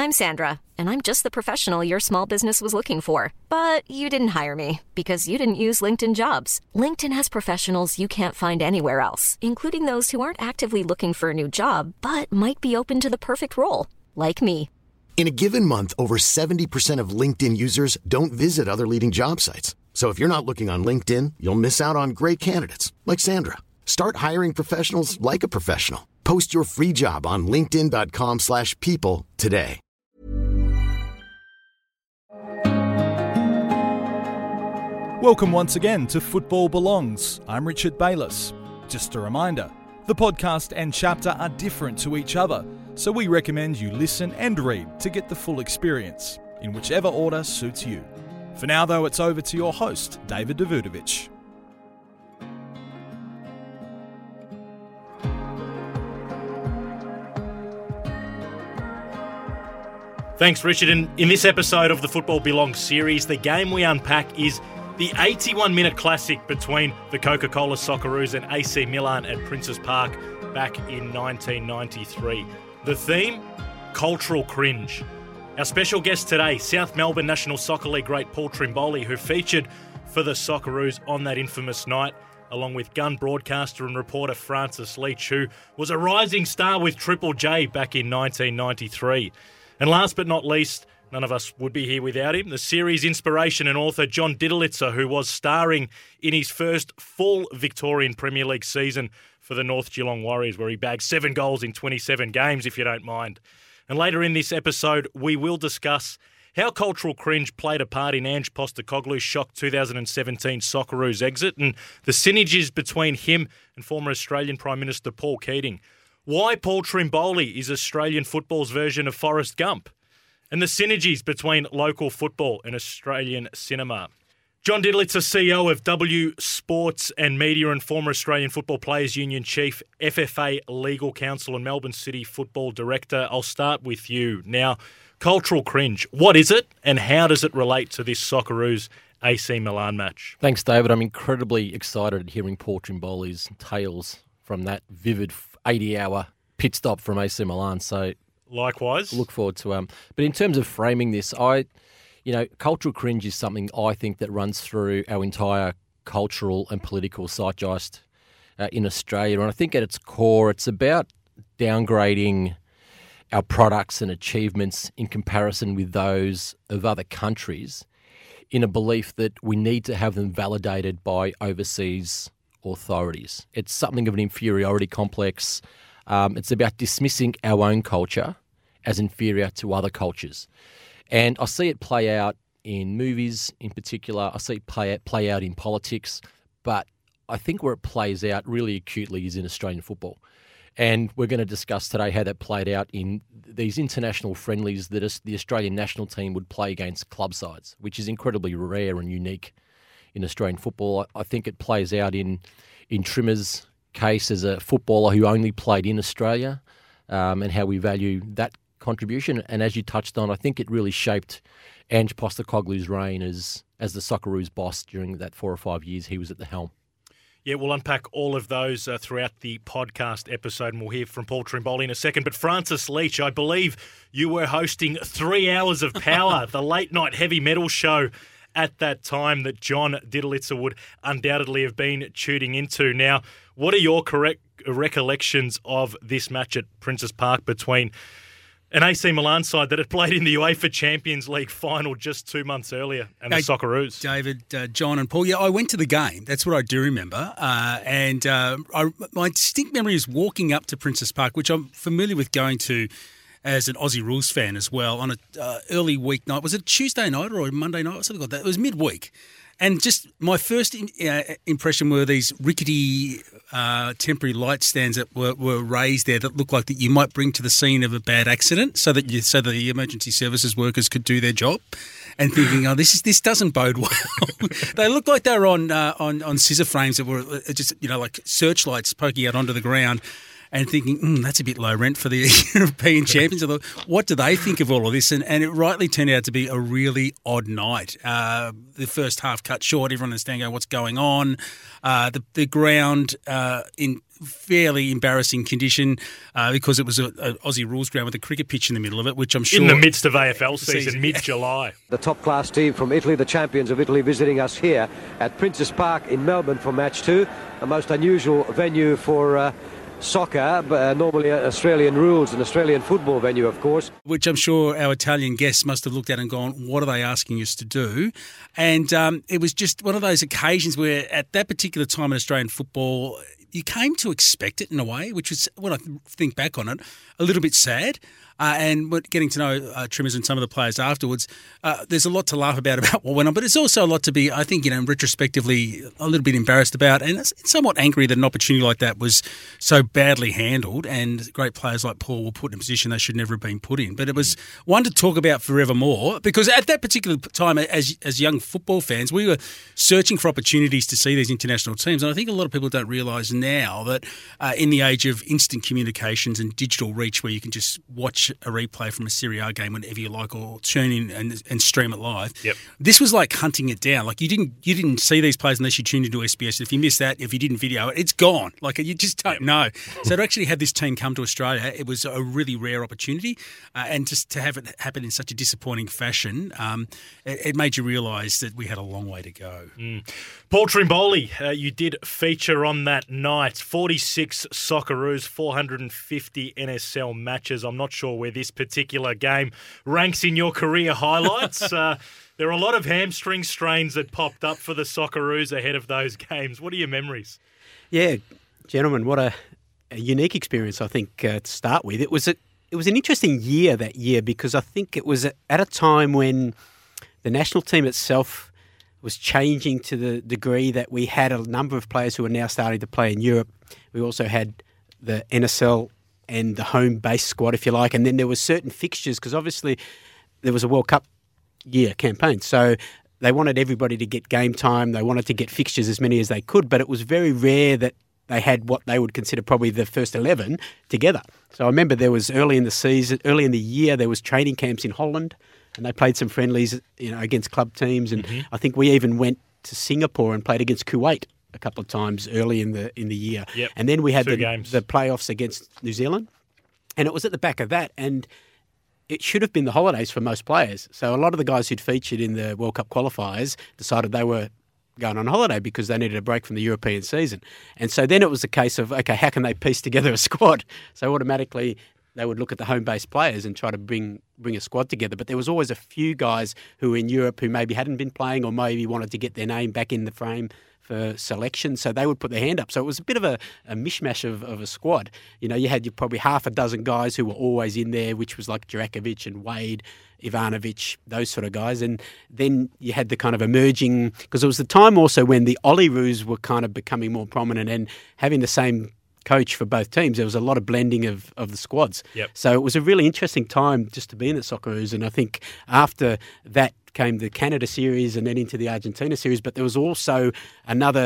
I'm Sandra, and I'm just the professional your small business was looking for. But you didn't hire me because you didn't use LinkedIn Jobs. LinkedIn has professionals you can't find anywhere else, including those who aren't actively looking for a new job, but might be open to the perfect role, like me. In a given month, over 70% of LinkedIn users don't visit other leading job sites. So if you're not looking on LinkedIn, you'll miss out on great candidates like Sandra. Start hiring professionals like a professional. Post your free job on linkedin.com/people today. Welcome once again to Football Belongs. I'm Richard Bayliss. Just a reminder, the podcast and chapter are different to each other, so we recommend you listen and read to get the full experience, in whichever order suits you. For now, though, it's over to your host, David Davutovic. Thanks, Richard. And in this episode of the Football Belongs series, the game we unpack is the 81-minute classic between the Coca-Cola Socceroos and AC Milan at Princes Park back in 1993. The theme? Cultural cringe. Our special guest today, South Melbourne National Soccer League great Paul Trimboli, who featured for the Socceroos on that infamous night, along with gun broadcaster and reporter Francis Leach, who was a rising star with Triple J back in 1993. And last but not least, none of us would be here without him, the series inspiration and author John Didelitzer, who was starring in his first full Victorian Premier League season for the North Geelong Warriors, where he bagged 7 goals in 27 games, if you don't mind. And later in this episode, we will discuss how cultural cringe played a part in Ange Postecoglou's shock 2017 Socceroos exit and the synergies between him and former Australian Prime Minister Paul Keating. Why Paul Trimboli is Australian football's version of Forrest Gump, and the synergies between local football and Australian cinema. John Didelitzer, CEO of W Sports and Media and former Australian Football Players Union Chief, FFA Legal Counsel and Melbourne City Football Director. I'll start with you. Now, cultural cringe, what is it and how does it relate to this Socceroos AC Milan match? Thanks, David. I'm incredibly excited hearing Paul Trimboli's tales from that vivid 80-hour pit stop from AC Milan. So, likewise, look forward to But in terms of framing this, cultural cringe is something I think that runs through our entire cultural and political zeitgeist in Australia. And I think at its core, it's about downgrading our products and achievements in comparison with those of other countries in a belief that we need to have them validated by overseas authorities. It's something of an inferiority complex. It's about dismissing our own culture as inferior to other cultures. And I see it play out in movies in particular. I see it play out in politics. But I think where it plays out really acutely is in Australian football. And we're going to discuss today how that played out in these international friendlies that the Australian national team would play against club sides, which is incredibly rare and unique in Australian football. I think it plays out in Trimmer's case as a footballer who only played in Australia, and how we value that contribution. And as you touched on, I think it really shaped Ange Postecoglou's reign as the Socceroos boss during that 4 or 5 years he was at the helm. Yeah, we'll unpack all of those throughout the podcast episode, and we'll hear from Paul Trimboli in a second. But Francis Leach, I believe you were hosting 3 Hours of Power, the late-night heavy metal show at that time that John Didelitzer would undoubtedly have been tuning into. Now, what are your correct recollections of this match at Princes Park between an AC Milan side that had played in the UEFA Champions League final just 2 months earlier and the Socceroos? David, John and Paul, yeah, I went to the game. That's what I do remember. My distinct memory is walking up to Princes Park, which I'm familiar with going to as an Aussie Rules fan as well, on an early weeknight. Was it Tuesday night or a Monday night or something like that? It was midweek. And just my first impression were these rickety temporary light stands that were raised there that looked like that you might bring to the scene of a bad accident so that the emergency services workers could do their job. And thinking, this doesn't bode well. They looked like they were on scissor frames that were just like searchlights poking out onto the ground. and thinking, that's a bit low rent for the European champions. I thought, what do they think of all of this? And it rightly turned out to be a really odd night. The first half cut short. Everyone understanding what's going on. The ground in fairly embarrassing condition because it was an Aussie rules ground with a cricket pitch in the middle of it, which I'm sure... In the midst of AFL season, mid-July. The top-class team from Italy, the champions of Italy, visiting us here at Princes Park in Melbourne for match 2. A most unusual venue for soccer, normally Australian rules, an Australian football venue, of course. Which I'm sure our Italian guests must have looked at and gone, what are they asking us to do? And it was just one of those occasions where at that particular time in Australian football, you came to expect it in a way, which was, when I think back on it, a little bit sad. And getting to know Trimmers and some of the players afterwards, there's a lot to laugh about what went on, but it's also a lot to be, I think, retrospectively a little bit embarrassed about, and it's somewhat angry that an opportunity like that was so badly handled, and great players like Paul were put in a position they should never have been put in. But it was one to talk about forevermore, because at that particular time, as young football fans, we were searching for opportunities to see these international teams, and I think a lot of people don't realise now that in the age of instant communications and digital reach, where you can just watch a replay from a Serie A game whenever you like, or tune in and stream it live. Yep. This was like hunting it down. Like you didn't see these players unless you tuned into SBS. If you missed that, if you didn't video it, it's gone. Like you just don't know. So to actually have this team come to Australia, it was a really rare opportunity, and just to have it happen in such a disappointing fashion, it made you realise that we had a long way to go. Paul Trimboli, you did feature on that night. 46 Socceroos, 450 NSL matches. I'm not sure where this particular game ranks in your career highlights. There are a lot of hamstring strains that popped up for the Socceroos ahead of those games. What are your memories? Yeah, gentlemen, what a unique experience, I think, to start with. It was an interesting year that year, because I think it was at a time when the national team itself was changing to the degree that we had a number of players who are now starting to play in Europe. We also had the NSL and the home-based squad, if you like, and then there were certain fixtures, because obviously there was a World Cup year campaign, so they wanted everybody to get game time, they wanted to get fixtures as many as they could, but it was very rare that they had what they would consider probably the first 11 together. So I remember there was early in the year, there was training camps in Holland, and they played some friendlies, against club teams, and I think we even went to Singapore and played against Kuwait a couple of times early in the year. Yep. And then we had the playoffs against New Zealand, and it was at the back of that, and it should have been the holidays for most players. So a lot of the guys who'd featured in the World Cup qualifiers decided they were going on holiday because they needed a break from the European season. And so then it was a case of, okay, how can they piece together a squad? So automatically they would look at the home-based players and try to bring a squad together. But there was always a few guys who were in Europe who maybe hadn't been playing, or maybe wanted to get their name back in the frame for selection, so they would put their hand up. So it was a bit of a mishmash of a squad. You had probably half a dozen guys who were always in there, which was like Jurakovic and Wade, Ivanovic, those sort of guys. And then you had the kind of emerging, because it was the time also when the Olyroos were kind of becoming more prominent, and having the same coach for both teams, there was a lot of blending of the squads. Yep. So it was a really interesting time just to be in the Socceroos, and I think after that came the Canada series and then into the Argentina series, but there was also another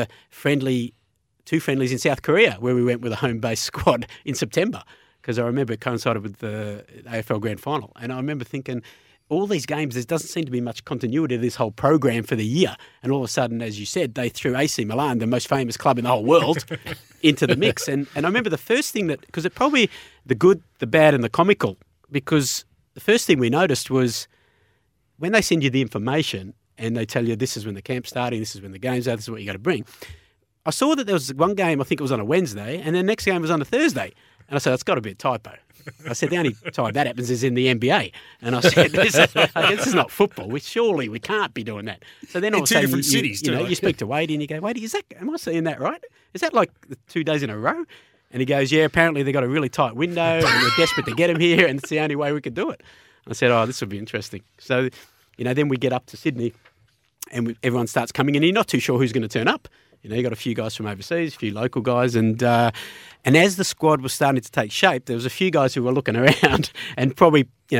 two friendlies in South Korea where we went with a home-based squad in September, because I remember it coincided with the AFL Grand Final, and I remember thinking, all these games, there doesn't seem to be much continuity to this whole program for the year. And all of a sudden, as you said, they threw AC Milan, the most famous club in the whole world, into the mix. And I remember the first thing that, because it probably the good, the bad and the comical, because the first thing we noticed was when they send you the information and they tell you this is when the camp's starting, this is when the game's are, this is what you got to bring. I saw that there was one game, I think it was on a Wednesday, and then the next game was on a Thursday. And I said, it's got to be a typo. I said, the only time that happens is in the NBA. And I said, this is not football. Surely we can't be doing that. So then all of a sudden, different cities, you speak to Wadey and you go, Wadey, am I seeing that right? Is that like 2 days in a row? And he goes, yeah, apparently they've got a really tight window and we're desperate to get him here, and it's the only way we could do it. I said, this will be interesting. So, then we get up to Sydney and everyone starts coming in. You're not too sure who's going to turn up. You got a few guys from overseas, a few local guys, and as the squad was starting to take shape, there was a few guys who were looking around and probably,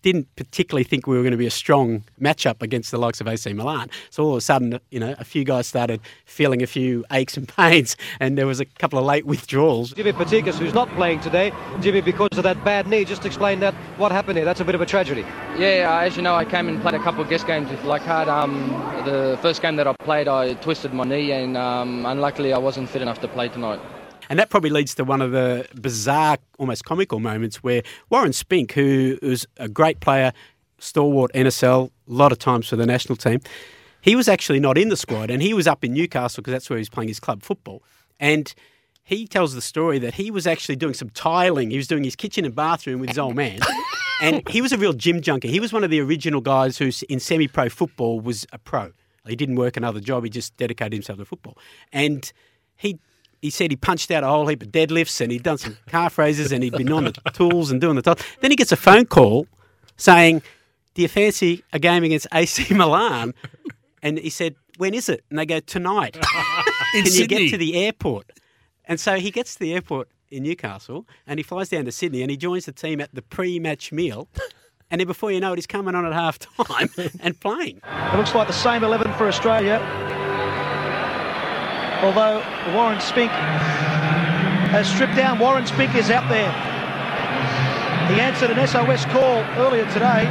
didn't particularly think we were going to be a strong matchup against the likes of AC Milan. So all of a sudden, a few guys started feeling a few aches and pains, and there was a couple of late withdrawals. Jimmy Patikas, who's not playing today, Jimmy, because of that bad knee. Just explain that. What happened here? That's a bit of a tragedy. Yeah, as you know, I came and played a couple of guest games with Leichhardt. The first game that I played, I twisted my knee, and unluckily I wasn't fit enough to play tonight. And that probably leads to one of the bizarre, almost comical moments where Warren Spink, who was a great player, stalwart NSL, a lot of times for the national team, he was actually not in the squad, and he was up in Newcastle because that's where he was playing his club football. And he tells the story that he was actually doing some tiling. He was doing his kitchen and bathroom with his old man. And he was a real gym junkie. He was one of the original guys who in semi-pro football was a pro. He didn't work another job. He just dedicated himself to football. And he said he punched out a whole heap of deadlifts and he'd done some calf raises and he'd been on the tools and doing the top. Then he gets a phone call saying, "Do you fancy a game against AC Milan?" And he said, "When is it?" And they go, "Tonight." In Can Sydney. you get to the airport? And so he gets to the airport in Newcastle and he flies down to Sydney and he joins the team at the pre-match meal. And then before you know it, he's coming on at half-time and playing. It looks like the same 11 for Australia. Although Warren Spink has stripped down. Warren Spink is out there. He answered an SOS call earlier today.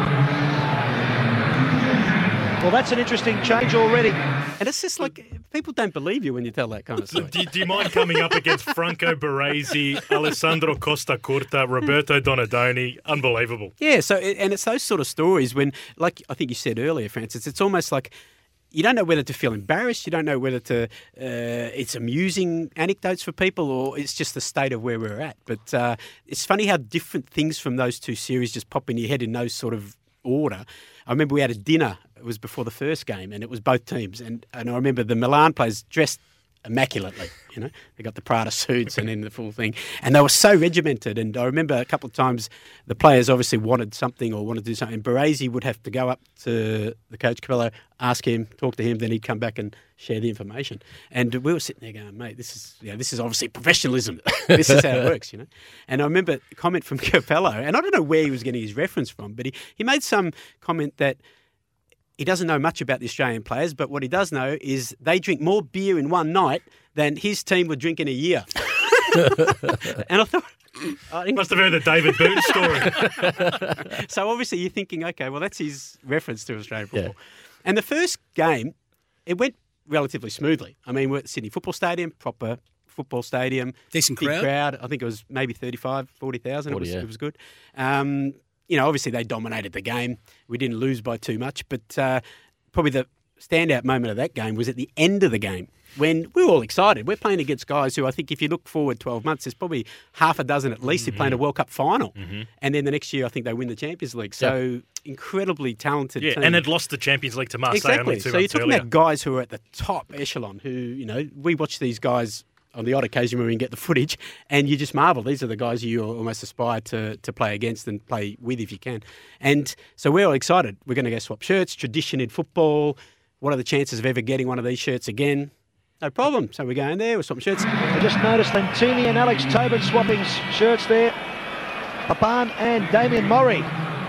Well, that's an interesting change already. And it's just like, people don't believe you when you tell that kind of story. Do you mind coming up against Franco Baresi, Alessandro Costa Curta, Roberto Donadoni? Unbelievable. Yeah, and it's those sort of stories when, like I think you said earlier, Francis, it's almost like you don't know whether to feel embarrassed, you don't know whether to, it's amusing anecdotes for people or it's just the state of where we're at. But it's funny how different things from those two series just pop in your head in those sort of order. I remember we had a dinner, it was before the first game, and it was both teams. And I remember the Milan players dressed immaculately, They got the Prada suits and then the full thing. And they were so regimented. And I remember a couple of times the players obviously wanted something or wanted to do something. And Baresi would have to go up to the coach, Capello, ask him, talk to him, then he'd come back and share the information. And we were sitting there going, mate, this is obviously professionalism. This is how it works, And I remember a comment from Capello, and I don't know where he was getting his reference from, but he made some comment that he doesn't know much about the Australian players, but what he does know is they drink more beer in one night than his team would drink in a year. And I thought... Must have heard the David Boone story. So obviously you're thinking, okay, well, that's his reference to Australian football. Yeah. And the first game, it went relatively smoothly. I mean, we're at Sydney Football Stadium, proper football stadium. Decent big crowd. I think it was maybe 35,000, 40,000. It was good. Obviously they dominated the game. We didn't lose by too much, but probably the standout moment of that game was at the end of the game when we were all excited. We're playing against guys who I think if you look forward 12 months, there's probably half a dozen at least who playing a World Cup final. Mm-hmm. And then the next year I think they win the Champions League. So incredibly talented team. And had lost the Champions League to Marseille only 2 months So you're talking earlier. about guys who are at the top echelon who, we watch these guys on the odd occasion when we can get the footage, and you just marvel. These are the guys you almost aspire to play against and play with if you can. And so we're all excited. We're going to go swap shirts, tradition in football. What are the chances of ever getting one of these shirts again? No problem. So we're going there, we're swapping shirts. I just noticed Lentini and Alex Tobin swapping shirts there. Papan and Damien Murray.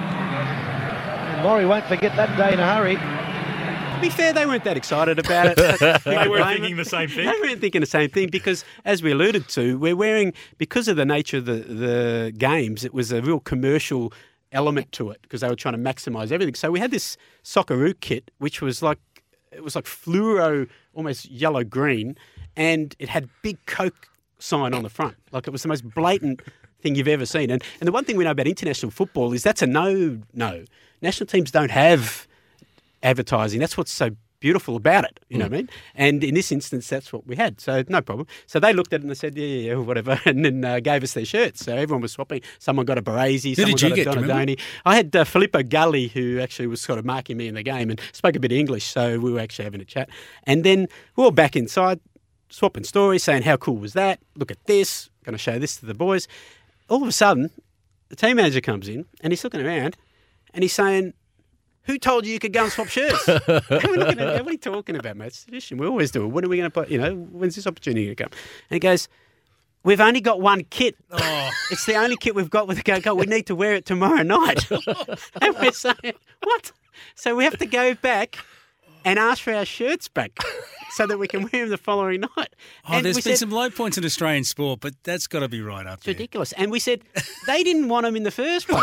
And Murray won't forget that day in a hurry. To be fair, they weren't that excited about it. They weren't thinking the same thing. They weren't thinking the same thing because, as we alluded to, we're wearing, because of the nature of the games, it was a real commercial element to it because they were trying to maximise everything. So we had this Socceroo kit, which was like fluoro, almost yellow-green, and it had big Coke sign on the front. Like it was the most blatant thing you've ever seen. And the one thing we know about international football is that's a no-no. National teams don't have advertising. That's what's so beautiful about it, you know what I mean? And in this instance, that's what we had, so no problem. So they looked at it and they said, yeah, whatever, and then gave us their shirts. So everyone was swapping. Someone got a Baresi, someone got a Donadoni. I had Filippo Galli, who actually was sort of marking me in the game and spoke a bit of English, so we were actually having a chat. And then we were all back inside, swapping stories, saying, how cool was that? Look at this, going to show this to the boys. All of a sudden, the team manager comes in and he's looking around and he's saying, who told you could go and swap shirts? And we're looking at, what are you talking about, mate? It's tradition. We always do it. When are we going to play? When's this opportunity going to come? And he goes, we've only got one kit. Oh. It's the only kit we've got with the Coca-Cola. We need to wear it tomorrow night. And we're saying, what? So we have to go back and ask for our shirts back so that we can wear them the following night. Oh, and there's been some low points in Australian sport, but that's got to be right up there. It's ridiculous. And we said they didn't want them in the first place.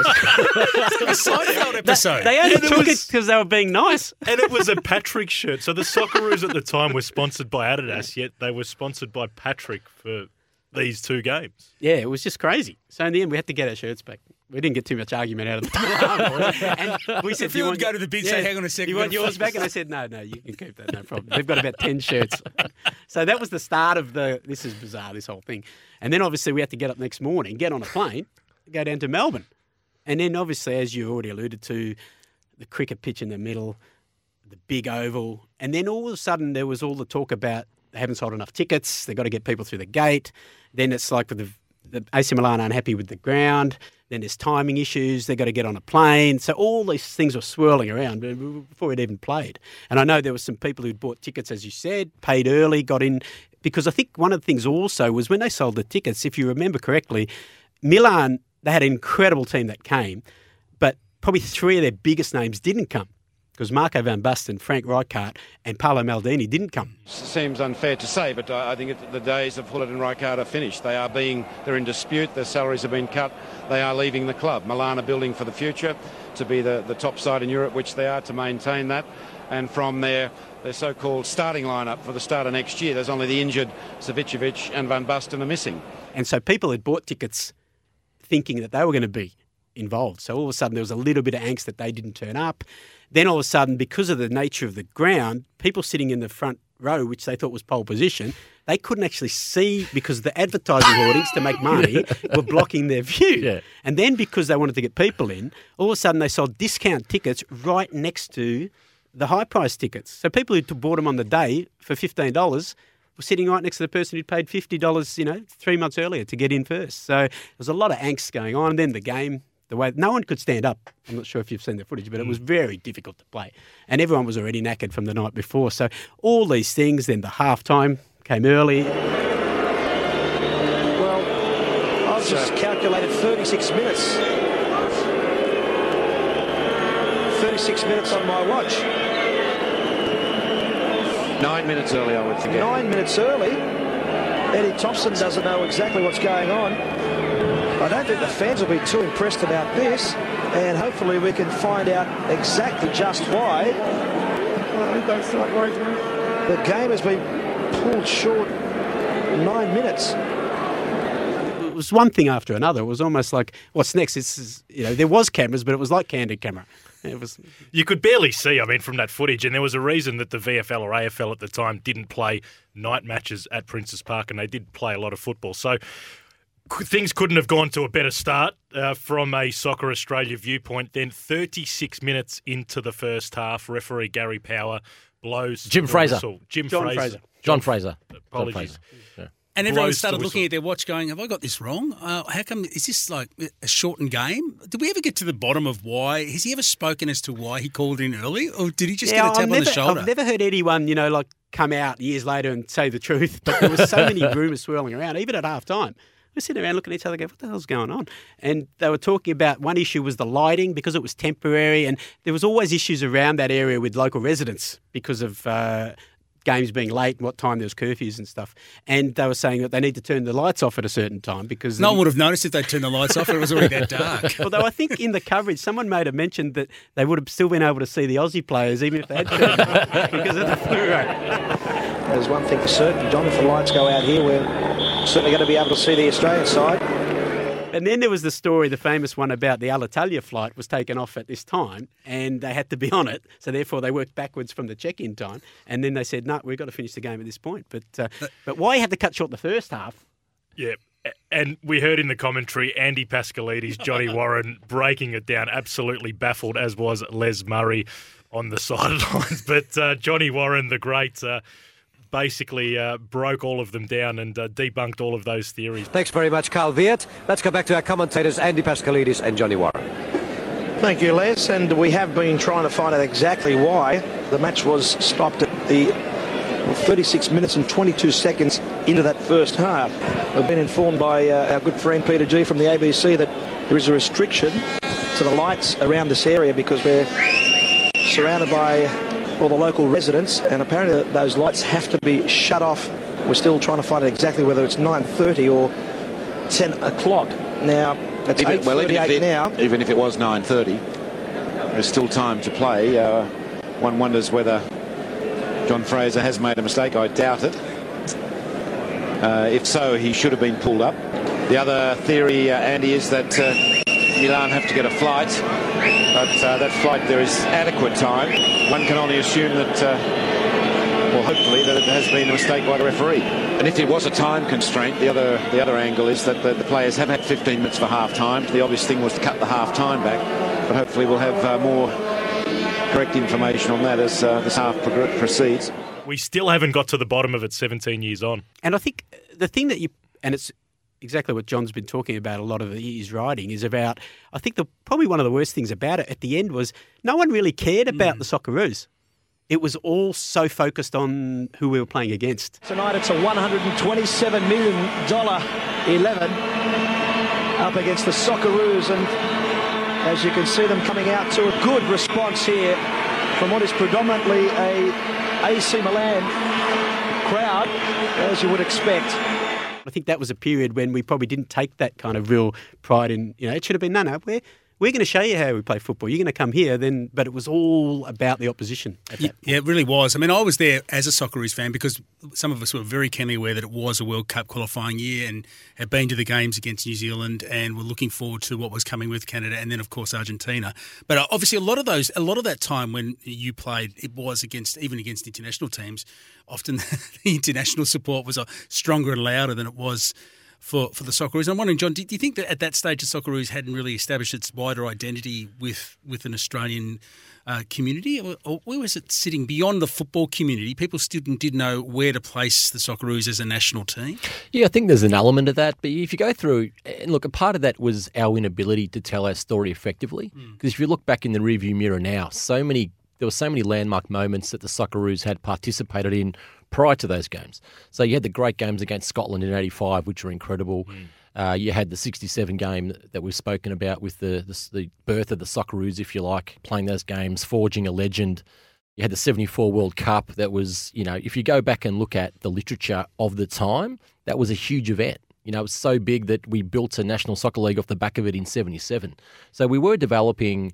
A Seinfeld episode. They only took it because they were being nice. And it was a Patrick shirt. So the Socceroos at the time were sponsored by Adidas, yet they were sponsored by Patrick for these two games. Yeah, it was just crazy. So in the end, we had to get our shirts back. We didn't get too much argument out of it. And we said, if you would go to the bin, say, hang on a second. You want yours back? And I said, no, you can keep that, no problem. They've got about 10 shirts. So that was the start of this is bizarre, this whole thing. And then obviously we had to get up next morning, get on a plane, go down to Melbourne. And then obviously, as you already alluded to, the cricket pitch in the middle, the big oval. And then all of a sudden there was all the talk about they haven't sold enough tickets, they've got to get people through the gate. Then it's like with the AC Milan unhappy with the ground. Then there's timing issues. They've got to get on a plane. So all these things were swirling around before it even played. And I know there were some people who'd bought tickets, as you said, paid early, got in. Because I think one of the things also was when they sold the tickets, if you remember correctly, Milan, they had an incredible team that came, but probably three of their biggest names didn't come. Because Marco van Basten, Frank Rijkaard and Paolo Maldini didn't come. Seems unfair to say, but I think the days of Hullet and Rijkaard are finished. They're in dispute, their salaries have been cut, they are leaving the club. Milan are building for the future to be the top side in Europe, which they are, to maintain that. And from their so-called starting lineup for the start of next year, there's only the injured Savicevic and Van Basten are missing. And so people had bought tickets thinking that they were going to be involved. So all of a sudden there was a little bit of angst that they didn't turn up. Then all of a sudden, because of the nature of the ground, people sitting in the front row, which they thought was pole position, they couldn't actually see because the advertising hoardings to make money were blocking their view. Yeah. And then because they wanted to get people in, all of a sudden they sold discount tickets right next to the high-priced tickets. So people who bought them on the day for $15 were sitting right next to the person who'd paid $50, 3 months earlier to get in first. So there was a lot of angst going on. And then the game, the way no one could stand up. I'm not sure if you've seen the footage, but it was very difficult to play. And everyone was already knackered from the night before. So all these things, then the halftime came early. Well, I've just calculated 36 minutes. 36 minutes on my watch. 9 minutes early, I would forget. 9 minutes early. Eddie Thompson doesn't know exactly what's going on. I don't think the fans will be too impressed about this, and hopefully we can find out exactly just why the game has been pulled short 9 minutes. It was one thing after another. It was almost like, what's next? There was cameras, but it was like candid camera. It was. You could barely see, from that footage, and there was a reason that the VFL or AFL at the time didn't play night matches at Princes Park, and they did play a lot of football. So things couldn't have gone to a better start from a Soccer Australia viewpoint. Then 36 minutes into the first half, referee Gary Power blows John Fraser. Apologies. Yeah. And everyone started looking at their watch going, have I got this wrong? How come, is this like a shortened game? Did we ever get to the bottom of why? Has he ever spoken as to why he called in early? Or did he just get a tap on the shoulder? I've never heard anyone, come out years later and say the truth. But there was so many rumours swirling around, even at half-time. We're sitting around looking at each other going, what the hell's going on? And they were talking about one issue was the lighting because it was temporary. And there was always issues around that area with local residents because of games being late and what time there was curfews and stuff. And they were saying that they need to turn the lights off at a certain time because... No one would have noticed if they turned the lights off. It was already that dark. Although I think in the coverage, someone made a mention that they would have still been able to see the Aussie players even if they had turned it off because of the fluoro. There's one thing for certain, John, if the lights go out here, we're certainly going to be able to see the Australian side. And then there was the story, the famous one about the Alitalia flight was taken off at this time and they had to be on it. So therefore they worked backwards from the check-in time. And then they said, no, we've got to finish the game at this point. But why have to cut short the first half? Yeah. And we heard in the commentary, Andy Pascalides, Johnny Warren breaking it down, absolutely baffled, as was Les Murray on the sidelines. But Johnny Warren, the great... basically broke all of them down and debunked all of those theories. Thanks very much, Carl Viet. Let's go back to our commentators, Andy Pascalides and Johnny Warren. Thank you, Les. And we have been trying to find out exactly why the match was stopped at the 36 minutes and 22 seconds into that first half. We've been informed by our good friend Peter G from the ABC that there is a restriction to the lights around this area because we're surrounded by all the local residents, and apparently those lights have to be shut off. We're still trying to find out exactly whether it's 9:30 or 10 o'clock. Now, it's 8:38 now. Even if it was 9:30, there's still time to play. One wonders whether John Fraser has made a mistake. I doubt it. If so, he should have been pulled up. The other theory, Andy, is that Milan have to get a flight, but that flight, there is adequate time. One can only assume that, hopefully, that it has been a mistake by the referee. And if it was a time constraint, the other angle is that the players have had 15 minutes for half-time. The obvious thing was to cut the half-time back, but hopefully we'll have more correct information on that as this half proceeds. We still haven't got to the bottom of it 17 years on. And I think the thing that and it's exactly what John's been talking about a lot of his writing, is about, I think probably one of the worst things about it at the end was no one really cared about the Socceroos. It was all so focused on who we were playing against. Tonight it's a $127 million 11 up against the Socceroos, and as you can see them coming out to a good response here from what is predominantly a AC Milan crowd, as you would expect. I think that was a period when we probably didn't take that kind of real pride in, it should have been, no, we're going to show you how we play football. You're going to come here, but it was all about the opposition. Yeah, it really was. I mean, I was there as a Socceroos fan because some of us were very keenly aware that it was a World Cup qualifying year and had been to the games against New Zealand and were looking forward to what was coming with Canada and then, of course, Argentina. But obviously, a lot of that time when you played, it was even against international teams. Often the international support was stronger and louder than it was for the Socceroos. And I'm wondering, John, do you think that at that stage the Socceroos hadn't really established its wider identity with an Australian community? Or where was it sitting beyond the football community? People still didn't know where to place the Socceroos as a national team? Yeah, I think there's an element of that. But if you go through, and look, a part of that was our inability to tell our story effectively. Because if you look back in the rearview mirror now, there were so many landmark moments that the Socceroos had participated in prior to those games. So you had the great games against Scotland in '85, which were incredible. You had the '67 game that we've spoken about with the birth of the Socceroos, if you like, playing those games, forging a legend. You had the '74 World Cup that was, if you go back and look at the literature of the time, that was a huge event. It was so big that we built a National Soccer League off the back of it in '77. So we were developing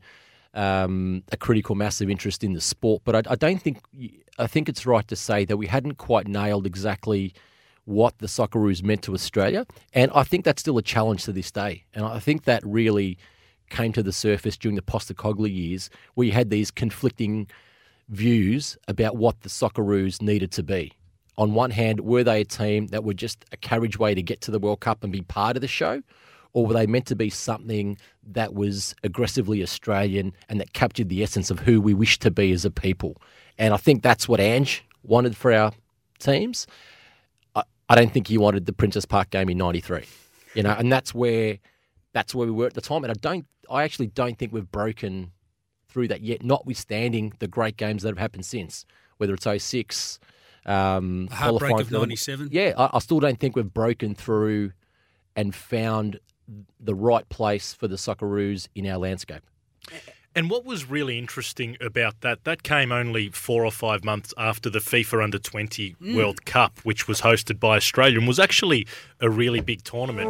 a critical mass of interest in the sport, but I think it's right to say that we hadn't quite nailed exactly what the Socceroos meant to Australia, and I think that's still a challenge to this day. And I think that really came to the surface during the Postecoglou years, where you had these conflicting views about what the Socceroos needed to be. On one hand, were they a team that were just a carriageway to get to the World Cup and be part of the show? Or were they meant to be something that was aggressively Australian and that captured the essence of who we wish to be as a people? And I think that's what Ange wanted for our teams. I don't think he wanted the Princess Park game in '93, and that's where we were at the time. And I actually don't think we've broken through that yet, notwithstanding the great games that have happened since, whether it's '06, the heartbreak of '97. Yeah, I still don't think we've broken through and found the right place for the Socceroos in our landscape. And what was really interesting about that came only 4 or 5 months after the FIFA Under-20 World Cup, which was hosted by Australia and was actually a really big tournament.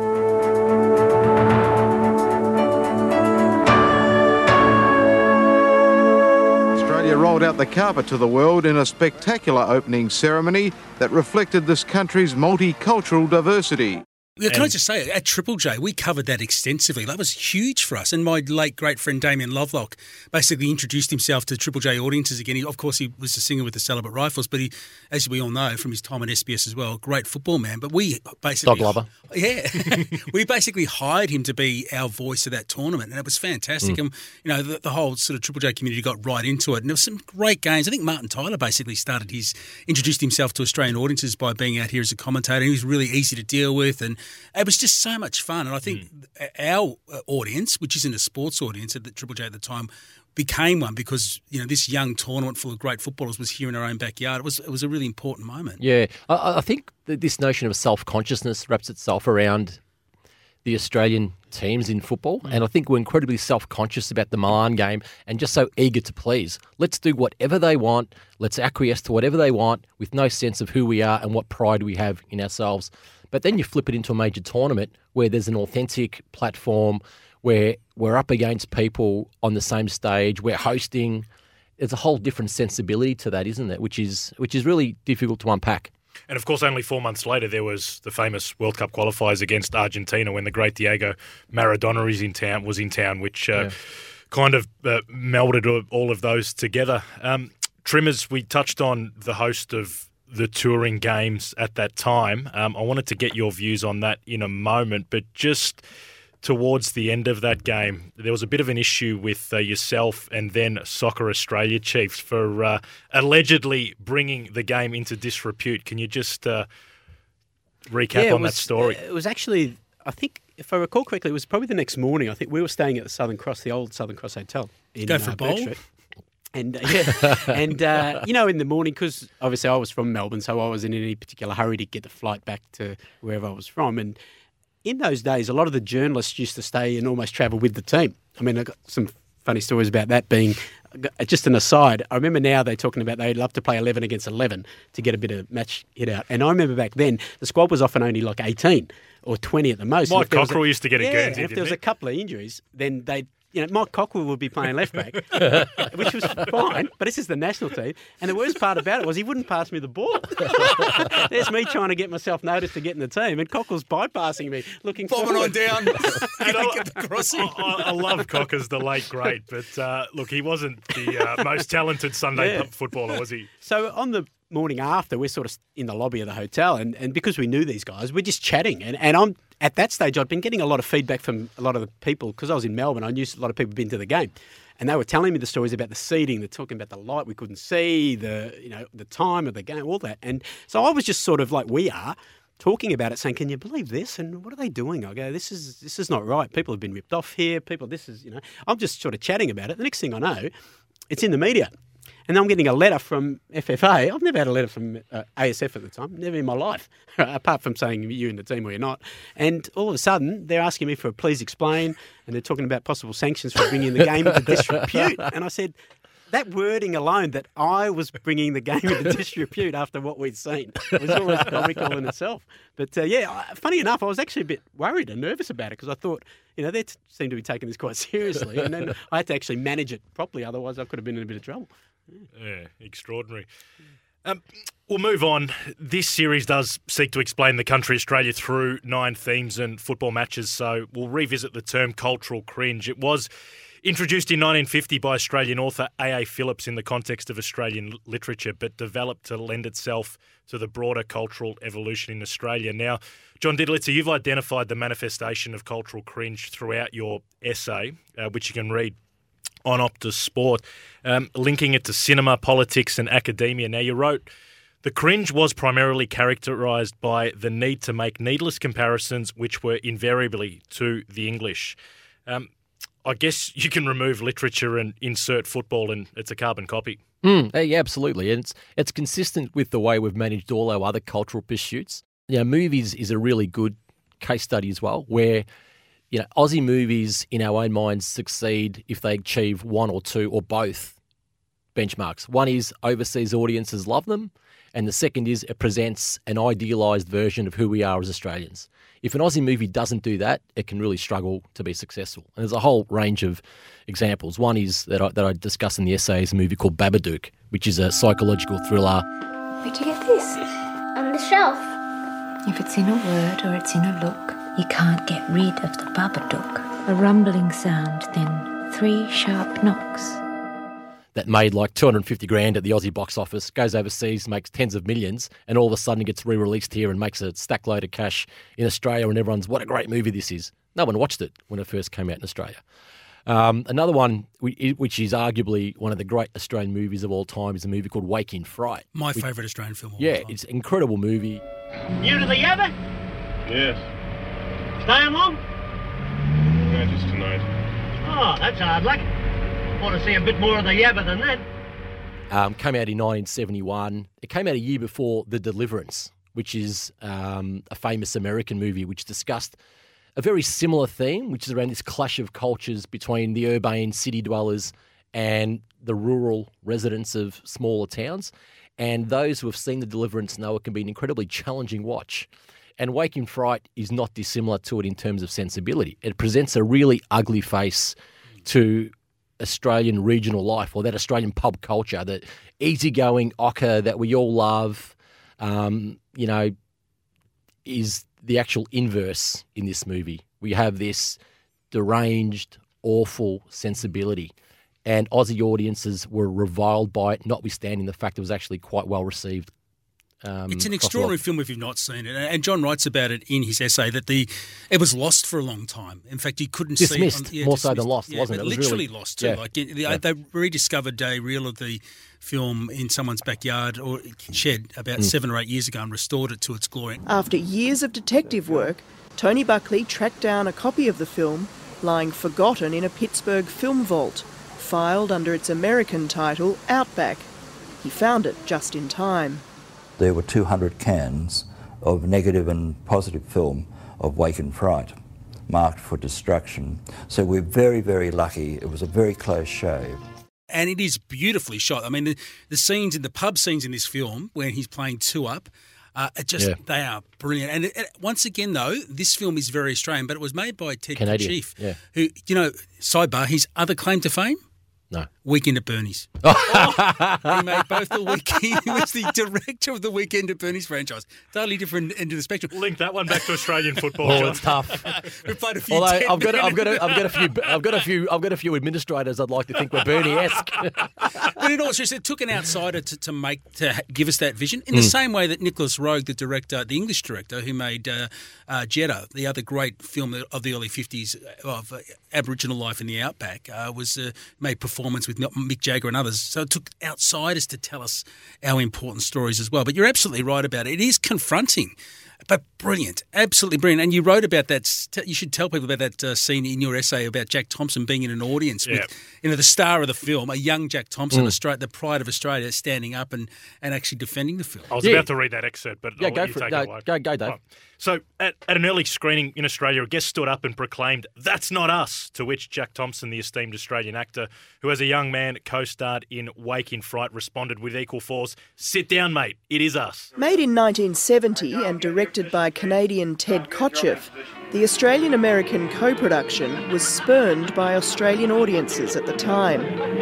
Australia rolled out the carpet to the world in a spectacular opening ceremony that reflected this country's multicultural diversity. Yeah, can I just say, at Triple J, we covered that extensively. That was huge for us. And my late great friend Damien Lovelock basically introduced himself to Triple J audiences again. Of course, he was a singer with the Celibate Rifles, but he, as we all know from his time at SBS as well, great football man. But we basically... Dog lover. Yeah. We basically hired him to be our voice of that tournament, and it was fantastic. And, the whole sort of Triple J community got right into it. And there were some great games. I think Martin Tyler basically introduced himself to Australian audiences by being out here as a commentator. He was really easy to deal with, and it was just so much fun. And I think our audience, which isn't a sports audience at the Triple J at the time, became one because, this young tournament full of great footballers was here in our own backyard. It was a really important moment. Yeah, I think that this notion of self-consciousness wraps itself around the Australian teams in football, and I think we're incredibly self-conscious about the Milan game and just so eager to please. Let's do whatever they want. Let's acquiesce to whatever they want with no sense of who we are and what pride we have in ourselves. But then you flip it into a major tournament where there's an authentic platform, where we're up against people on the same stage, we're hosting. There's a whole different sensibility to that, isn't there? Which is really difficult to unpack. And, of course, only 4 months later, there was the famous World Cup qualifiers against Argentina when the great Diego Maradona was in town, which kind of melded all of those together. Trimmers, we touched on the host of the touring games at that time. I wanted to get your views on that in a moment, but just towards the end of that game, there was a bit of an issue with yourself and then Soccer Australia chiefs for allegedly bringing the game into disrepute. Can you just recap on that story? It was actually, I think, if I recall correctly, it was probably the next morning. I think we were staying at the Southern Cross, the old Southern Cross Hotel. Go for a bowl? Street. And, in the morning, because obviously I was from Melbourne, so I wasn't in any particular hurry to get the flight back to wherever I was from. And in those days, a lot of the journalists used to stay and almost travel with the team. I mean, I got some funny stories about that being just an aside. I remember now they're talking about they'd love to play 11 against 11 to get a bit of match hit out. And I remember back then, the squad was often only like 18 or 20 at the most. Mike Cockerell used to get a Guernsey, and if there was a couple of injuries, then they'd Mike Cockerell would be playing left back, which was fine, but this is the national team. And the worst part about it was he wouldn't pass me the ball. There's me trying to get myself noticed to get in the team, and Cockerell's bypassing me, looking bobbing on down. Get the crossing. I love Cockers, the late great, but look, he wasn't the most talented Sunday footballer, was he? So on the morning after, we're sort of in the lobby of the hotel, and because we knew these guys, we're just chatting. And I'm at that stage, I'd been getting a lot of feedback from a lot of the people, because I was in Melbourne. I knew a lot of people had been to the game, and they were telling me the stories about the seating. They're talking about the light we couldn't see, the time of the game, all that. And so I was just sort of like we are, talking about it, saying, "Can you believe this? And what are they doing?" I go, "This is not right. People have been ripped off here. I'm just sort of chatting about it. The next thing I know, it's in the media. And I'm getting a letter from FFA. I've never had a letter from ASF at the time, never in my life, apart from saying you're in the team or you're not. And all of a sudden, they're asking me for a please explain, and they're talking about possible sanctions for bringing the game into disrepute. And I said, that wording alone, that I was bringing the game into disrepute after what we'd seen, was almost comical in itself. But funny enough, I was actually a bit worried and nervous about it, because I thought, they seem to be taking this quite seriously. And then I had to actually manage it properly, otherwise I could have been in a bit of trouble. Yeah, extraordinary. We'll move on. This series does seek to explain the country Australia through 9 themes and football matches, so we'll revisit the term cultural cringe. It was introduced in 1950 by Australian author A.A. Phillips in the context of Australian literature, but developed to lend itself to the broader cultural evolution in Australia. Now, John Diddlitzer, you've identified the manifestation of cultural cringe throughout your essay, which you can read on Optus Sport, linking it to cinema, politics and academia. Now, you wrote, the cringe was primarily characterised by the need to make needless comparisons which were invariably to the English. I guess you can remove literature and insert football and it's a carbon copy. Yeah, absolutely. And it's consistent with the way we've managed all our other cultural pursuits. Movies is a really good case study as well, where Aussie movies in our own minds succeed if they achieve one or two or both benchmarks. One is overseas audiences love them, and the second is it presents an idealised version of who we are as Australians. If an Aussie movie doesn't do that, it can really struggle to be successful. And there's a whole range of examples. One is that I discuss in the essay is a movie called Babadook, which is a psychological thriller. Where'd you get this? On the shelf. If it's in a word or it's in a look, you can't get rid of the Babadook. A rumbling sound, then 3 sharp knocks. That made like 250 grand at the Aussie box office, goes overseas, makes tens of millions, and all of a sudden it gets re-released here and makes a stack load of cash in Australia, and everyone's, what a great movie this is. No one watched it when it first came out in Australia. Another one, which is arguably one of the great Australian movies of all time, is a movie called Wake in Fright. My favourite Australian film of all Yeah, time. it's an incredible movie. New to the Yabba? Yes. Staying long? No, just tonight. Oh, that's hard luck. Want to see a bit more of the yabba than that. Came out in 1971. It came out a year before The Deliverance, which is a famous American movie which discussed a very similar theme, which is around this clash of cultures between the urbane city dwellers and the rural residents of smaller towns. And those who have seen The Deliverance know it can be an incredibly challenging watch. And Waking Fright is not dissimilar to it in terms of sensibility. It presents a really ugly face to Australian regional life, or that Australian pub culture, that easygoing ochre that we all love, is the actual inverse in this movie. We have this deranged, awful sensibility. And Aussie audiences were reviled by it, notwithstanding the fact it was actually quite well received. It's an extraordinary film if you've not seen it. And John writes about it in his essay that it was lost for a long time. In fact, you couldn't dismissed, see it. More so than lost, wasn't it? It was literally really lost too. Yeah. They rediscovered a reel of the film in someone's backyard or shed about 7 or 8 years ago and restored it to its glory. After years of detective work, Tony Buckley tracked down a copy of the film lying forgotten in a Pittsburgh film vault, filed under its American title, Outback. He found it just in time. There were 200 cans of negative and positive film of Waking Fright, marked for destruction. So we're very, very lucky. It was a very close shave. And it is beautifully shot. I mean, the scenes in the pub scenes in this film, when he's playing two up, they are brilliant. And once again, though, this film is very Australian, but it was made by Ted Kachif, who, sidebar, his other claim to fame? No. Weekend at Bernie's. He made both the weekend. He was the director of the Weekend at Bernie's franchise. Totally different end of the spectrum. Link that one back to Australian football. John. It's tough. We've played a few. Although I've got a few administrators I'd like to think were Bernie-esque. But in all seriousness, it took an outsider to give us that vision. In the same way that Nicholas Roeg, the English director who made Jeddah, the other great film of the early 50s of Aboriginal life in the outback, made performance with Mick Jagger and others. So it took outsiders to tell us our important stories as well. But you're absolutely right about it. It is confronting, but brilliant, absolutely brilliant. And you wrote about that. You should tell people about that scene in your essay about Jack Thompson being in an audience with, the star of the film, a young Jack Thompson, the pride of Australia, standing up and actually defending the film. I was about to read that excerpt, but I'll go let you for take it. it away. Go, Dave. Right. So at an early screening in Australia, a guest stood up and proclaimed, "That's not us," to which Jack Thompson, the esteemed Australian actor, who as a young man co-starred in Waking Fright, responded with equal force, "Sit down, mate. It is us." Made in 1970 and directed by Canadian Ted Kotcheff, the Australian-American co-production was spurned by Australian audiences at the time.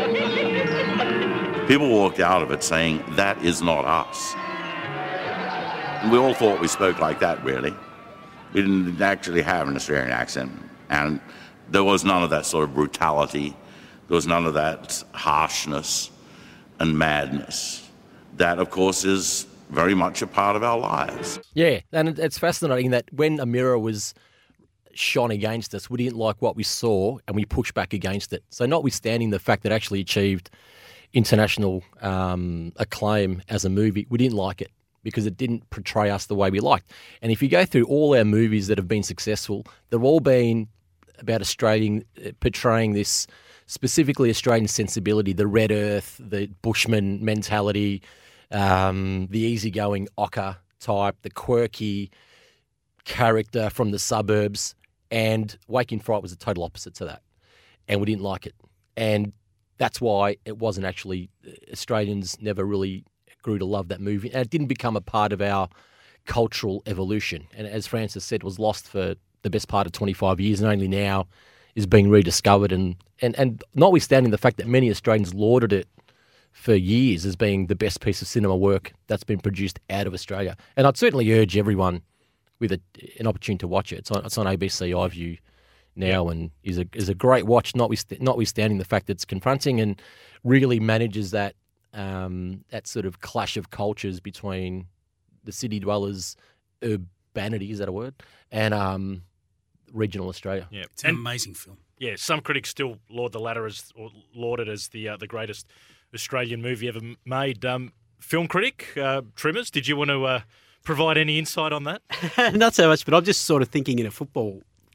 People walked out of it saying, "That is not us." And we all thought we spoke like that, really. We didn't actually have an Australian accent. And there was none of that sort of brutality. There was none of that harshness and madness. That, of course, is very much a part of our lives. Yeah, and it's fascinating that when a mirror was shone against us, we didn't like what we saw and we pushed back against it. So notwithstanding the fact that it actually achieved international acclaim as a movie, we didn't like it because it didn't portray us the way we liked. And if you go through all our movies that have been successful, they've all been about portraying this specifically Australian sensibility, the red earth, the bushman mentality, the easygoing ochre type, the quirky character from the suburbs. And Waking Fright was the total opposite to that. And we didn't like it. And that's why it wasn't actually, Australians never really grew to love that movie. And it didn't become a part of our cultural evolution. And as Francis said, it was lost for the best part of 25 years and only now is being rediscovered. And notwithstanding the fact that many Australians lauded it for years as being the best piece of cinema work that's been produced out of Australia. And I'd certainly urge everyone with an opportunity to watch it. It's on ABC iView now and is a great watch, notwithstanding the fact that it's confronting and really manages that sort of clash of cultures between the city dwellers, urbanity, is that a word, and regional Australia. Yeah, it's an amazing film. Yeah, some critics still laud it as the greatest Australian movie ever made. Film critic Trimmers, did you want to provide any insight on that? Not so much, but I'm just sort of thinking in a football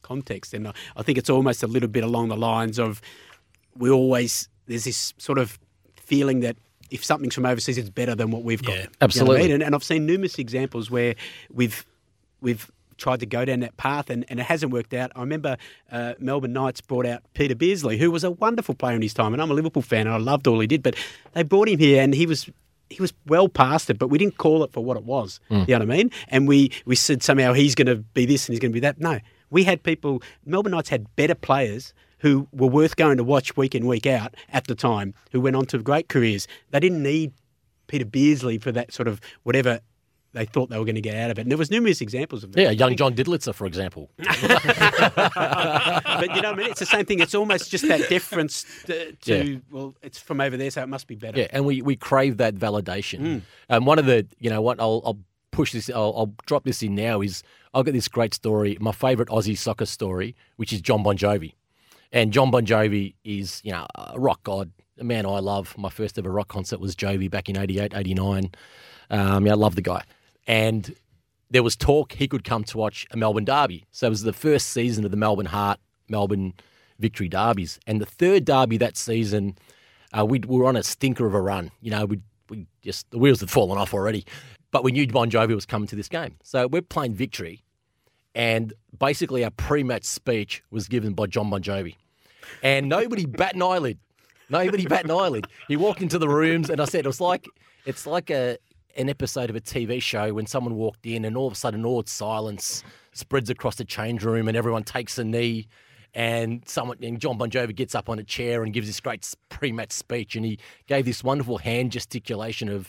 context. And I think it's almost a little bit along the lines of there's this sort of feeling that if something's from overseas, it's better than what we've got. Yeah, absolutely. You know what I mean? And I've seen numerous examples where we've tried to go down that path and it hasn't worked out. I remember Melbourne Knights brought out Peter Beardsley, who was a wonderful player in his time, and I'm a Liverpool fan and I loved all he did, but they brought him here and he was well past it, but we didn't call it for what it was. You know what I mean? And we said somehow he's going to be this and he's going to be that. No, we had people, Melbourne Knights had better players who were worth going to watch week in, week out at the time, who went on to great careers. They didn't need Peter Beardsley for that sort of whatever they thought they were going to get out of it. And there was numerous examples of that. Yeah, young John Didlitzer, for example. But you know what I mean? It's the same thing. It's almost just that deference to well, it's from over there, so it must be better. Yeah, and we crave that validation. One of the, you know what, I'll push this, I'll drop this in now, is I've got this great story, my favourite Aussie soccer story, which is John Bon Jovi. And John Bon Jovi is, you know, a rock god, a man I love. My first ever rock concert was Jovi back in 88, 89. I love the guy. And there was talk he could come to watch a Melbourne derby. So it was the first season of the Melbourne Heart, Melbourne Victory derbies. And the third derby that season, we were on a stinker of a run. You know, we just, the wheels had fallen off already. But we knew Bon Jovi was coming to this game. So we're playing Victory. And basically our pre-match speech was given by John Bon Jovi. And nobody bat an eyelid. Nobody bat an eyelid. He walked into the rooms and I said, it's like an episode of a TV show when someone walked in and all of a sudden awed silence spreads across the change room and everyone takes a knee and John Bon Jovi gets up on a chair and gives this great pre-match speech, and he gave this wonderful hand gesticulation of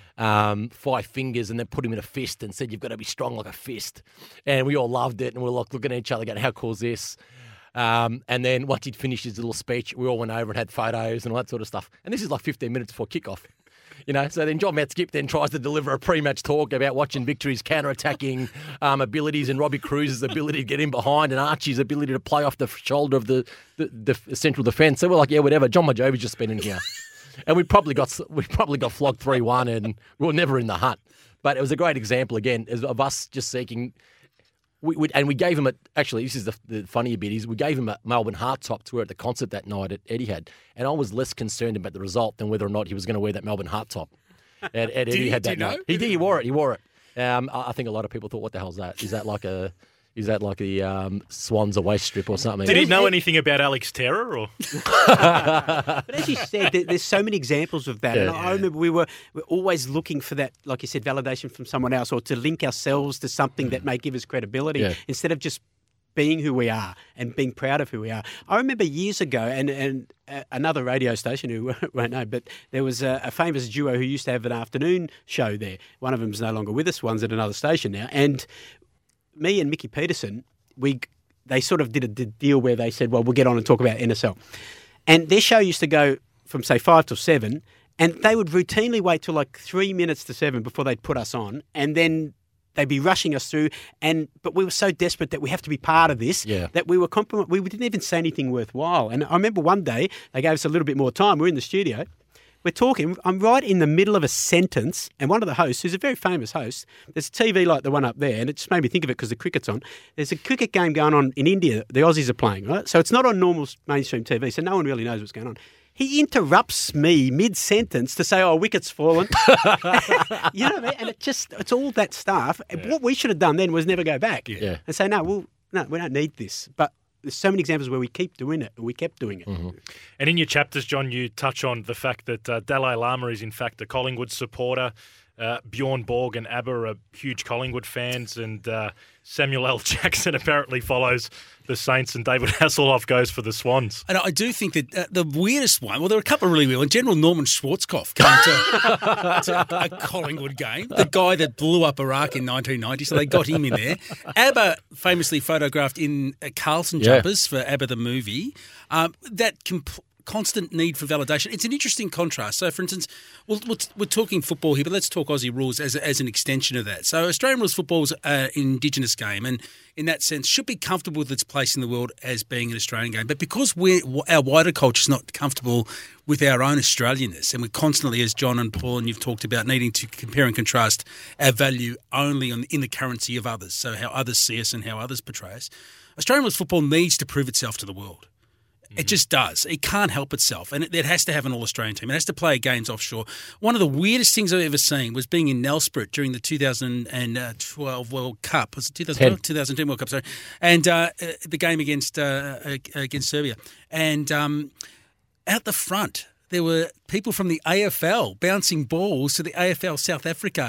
5 fingers and then put him in a fist and said, "You've got to be strong like a fist." And we all loved it and we were like looking at each other going, how cool is this? And then once he'd finished his little speech, we all went over and had photos and all that sort of stuff. And this is like 15 minutes before kickoff. You know, so then John Matskip then tries to deliver a pre-match talk about watching Victory's counter-attacking abilities and Robbie Cruz's ability to get in behind and Archie's ability to play off the shoulder of the central defence. So we're like, yeah, whatever. John Bon Jovi's just been in here, and we probably got flogged 3-1, and we were never in the hunt. But it was a great example again of us just seeking. We gave him actually, this is the funnier bit, is we gave him a Melbourne Heart top to wear at the concert that night at Etihad. And I was less concerned about the result than whether or not he was going to wear that Melbourne Heart top at Etihad that night. He did, he wore it. I think a lot of people thought, what the hell is that? Is that like the Swans a waste strip or something? Did he know anything about Alex Terror? Or? But as you said, there's so many examples of that. Yeah. And I remember we're always looking for that, like you said, validation from someone else, or to link ourselves to something that may give us credibility instead of just being who we are and being proud of who we are. I remember years ago, and another radio station who won't know, but there was a famous duo who used to have an afternoon show there. One of them's no longer with us, one's at another station now. And me and Mickey Peterson, they sort of did a deal where they said, well, we'll get on and talk about NSL. And their show used to go from, say, 5 till 7, and they would routinely wait till like 3 minutes to 7 before they'd put us on, and then they'd be rushing us through. But we were so desperate that we have to be part of this that we were we didn't even say anything worthwhile. And I remember one day they gave us a little bit more time. We're in the studio. We're talking. I'm right in the middle of a sentence, and one of the hosts, who's a very famous host, there's a TV like the one up there, and it just made me think of it because the cricket's on. There's a cricket game going on in India. The Aussies are playing, right? So it's not on normal mainstream TV, so no one really knows what's going on. He interrupts me mid-sentence to say, "Oh, wicket's fallen." You know what I mean? And it's all that stuff. Yeah. What we should have done then was never go back and say, no, we don't need this. But there's so many examples where we keep doing it, and we kept doing it. Mm-hmm. And in your chapters, John, you touch on the fact that Dalai Lama is in fact a Collingwood supporter. Bjorn Borg and ABBA are huge Collingwood fans, and Samuel L. Jackson apparently follows the Saints, and David Hasselhoff goes for the Swans. And I do think that the weirdest one, well, there are a couple of really weird ones. General Norman Schwarzkopf came to a Collingwood game, the guy that blew up Iraq in 1990, so they got him in there. ABBA famously photographed in Carlton jumpers for ABBA the movie. Constant need for validation. It's an interesting contrast. So, for instance, we're talking football here, but let's talk Aussie rules as an extension of that. So, Australian rules football is an Indigenous game, and in that sense, should be comfortable with its place in the world as being an Australian game. But because our wider culture is not comfortable with our own Australianness, and we're constantly, as John and Paul and you've talked about, needing to compare and contrast our value only in the currency of others, so how others see us and how others portray us. Australian rules football needs to prove itself to the world. It just does. It can't help itself. And it has to have an all-Australian team. It has to play games offshore. One of the weirdest things I've ever seen was being in Nelspruit during the 2012 World Cup. Was it 2010 World Cup, sorry. And the game against Serbia. And out the front, there were people from the AFL bouncing balls to the AFL South Africa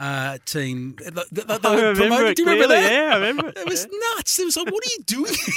team. I remember it. Do you remember that? Yeah, I remember it. It was nuts. It was like, what are you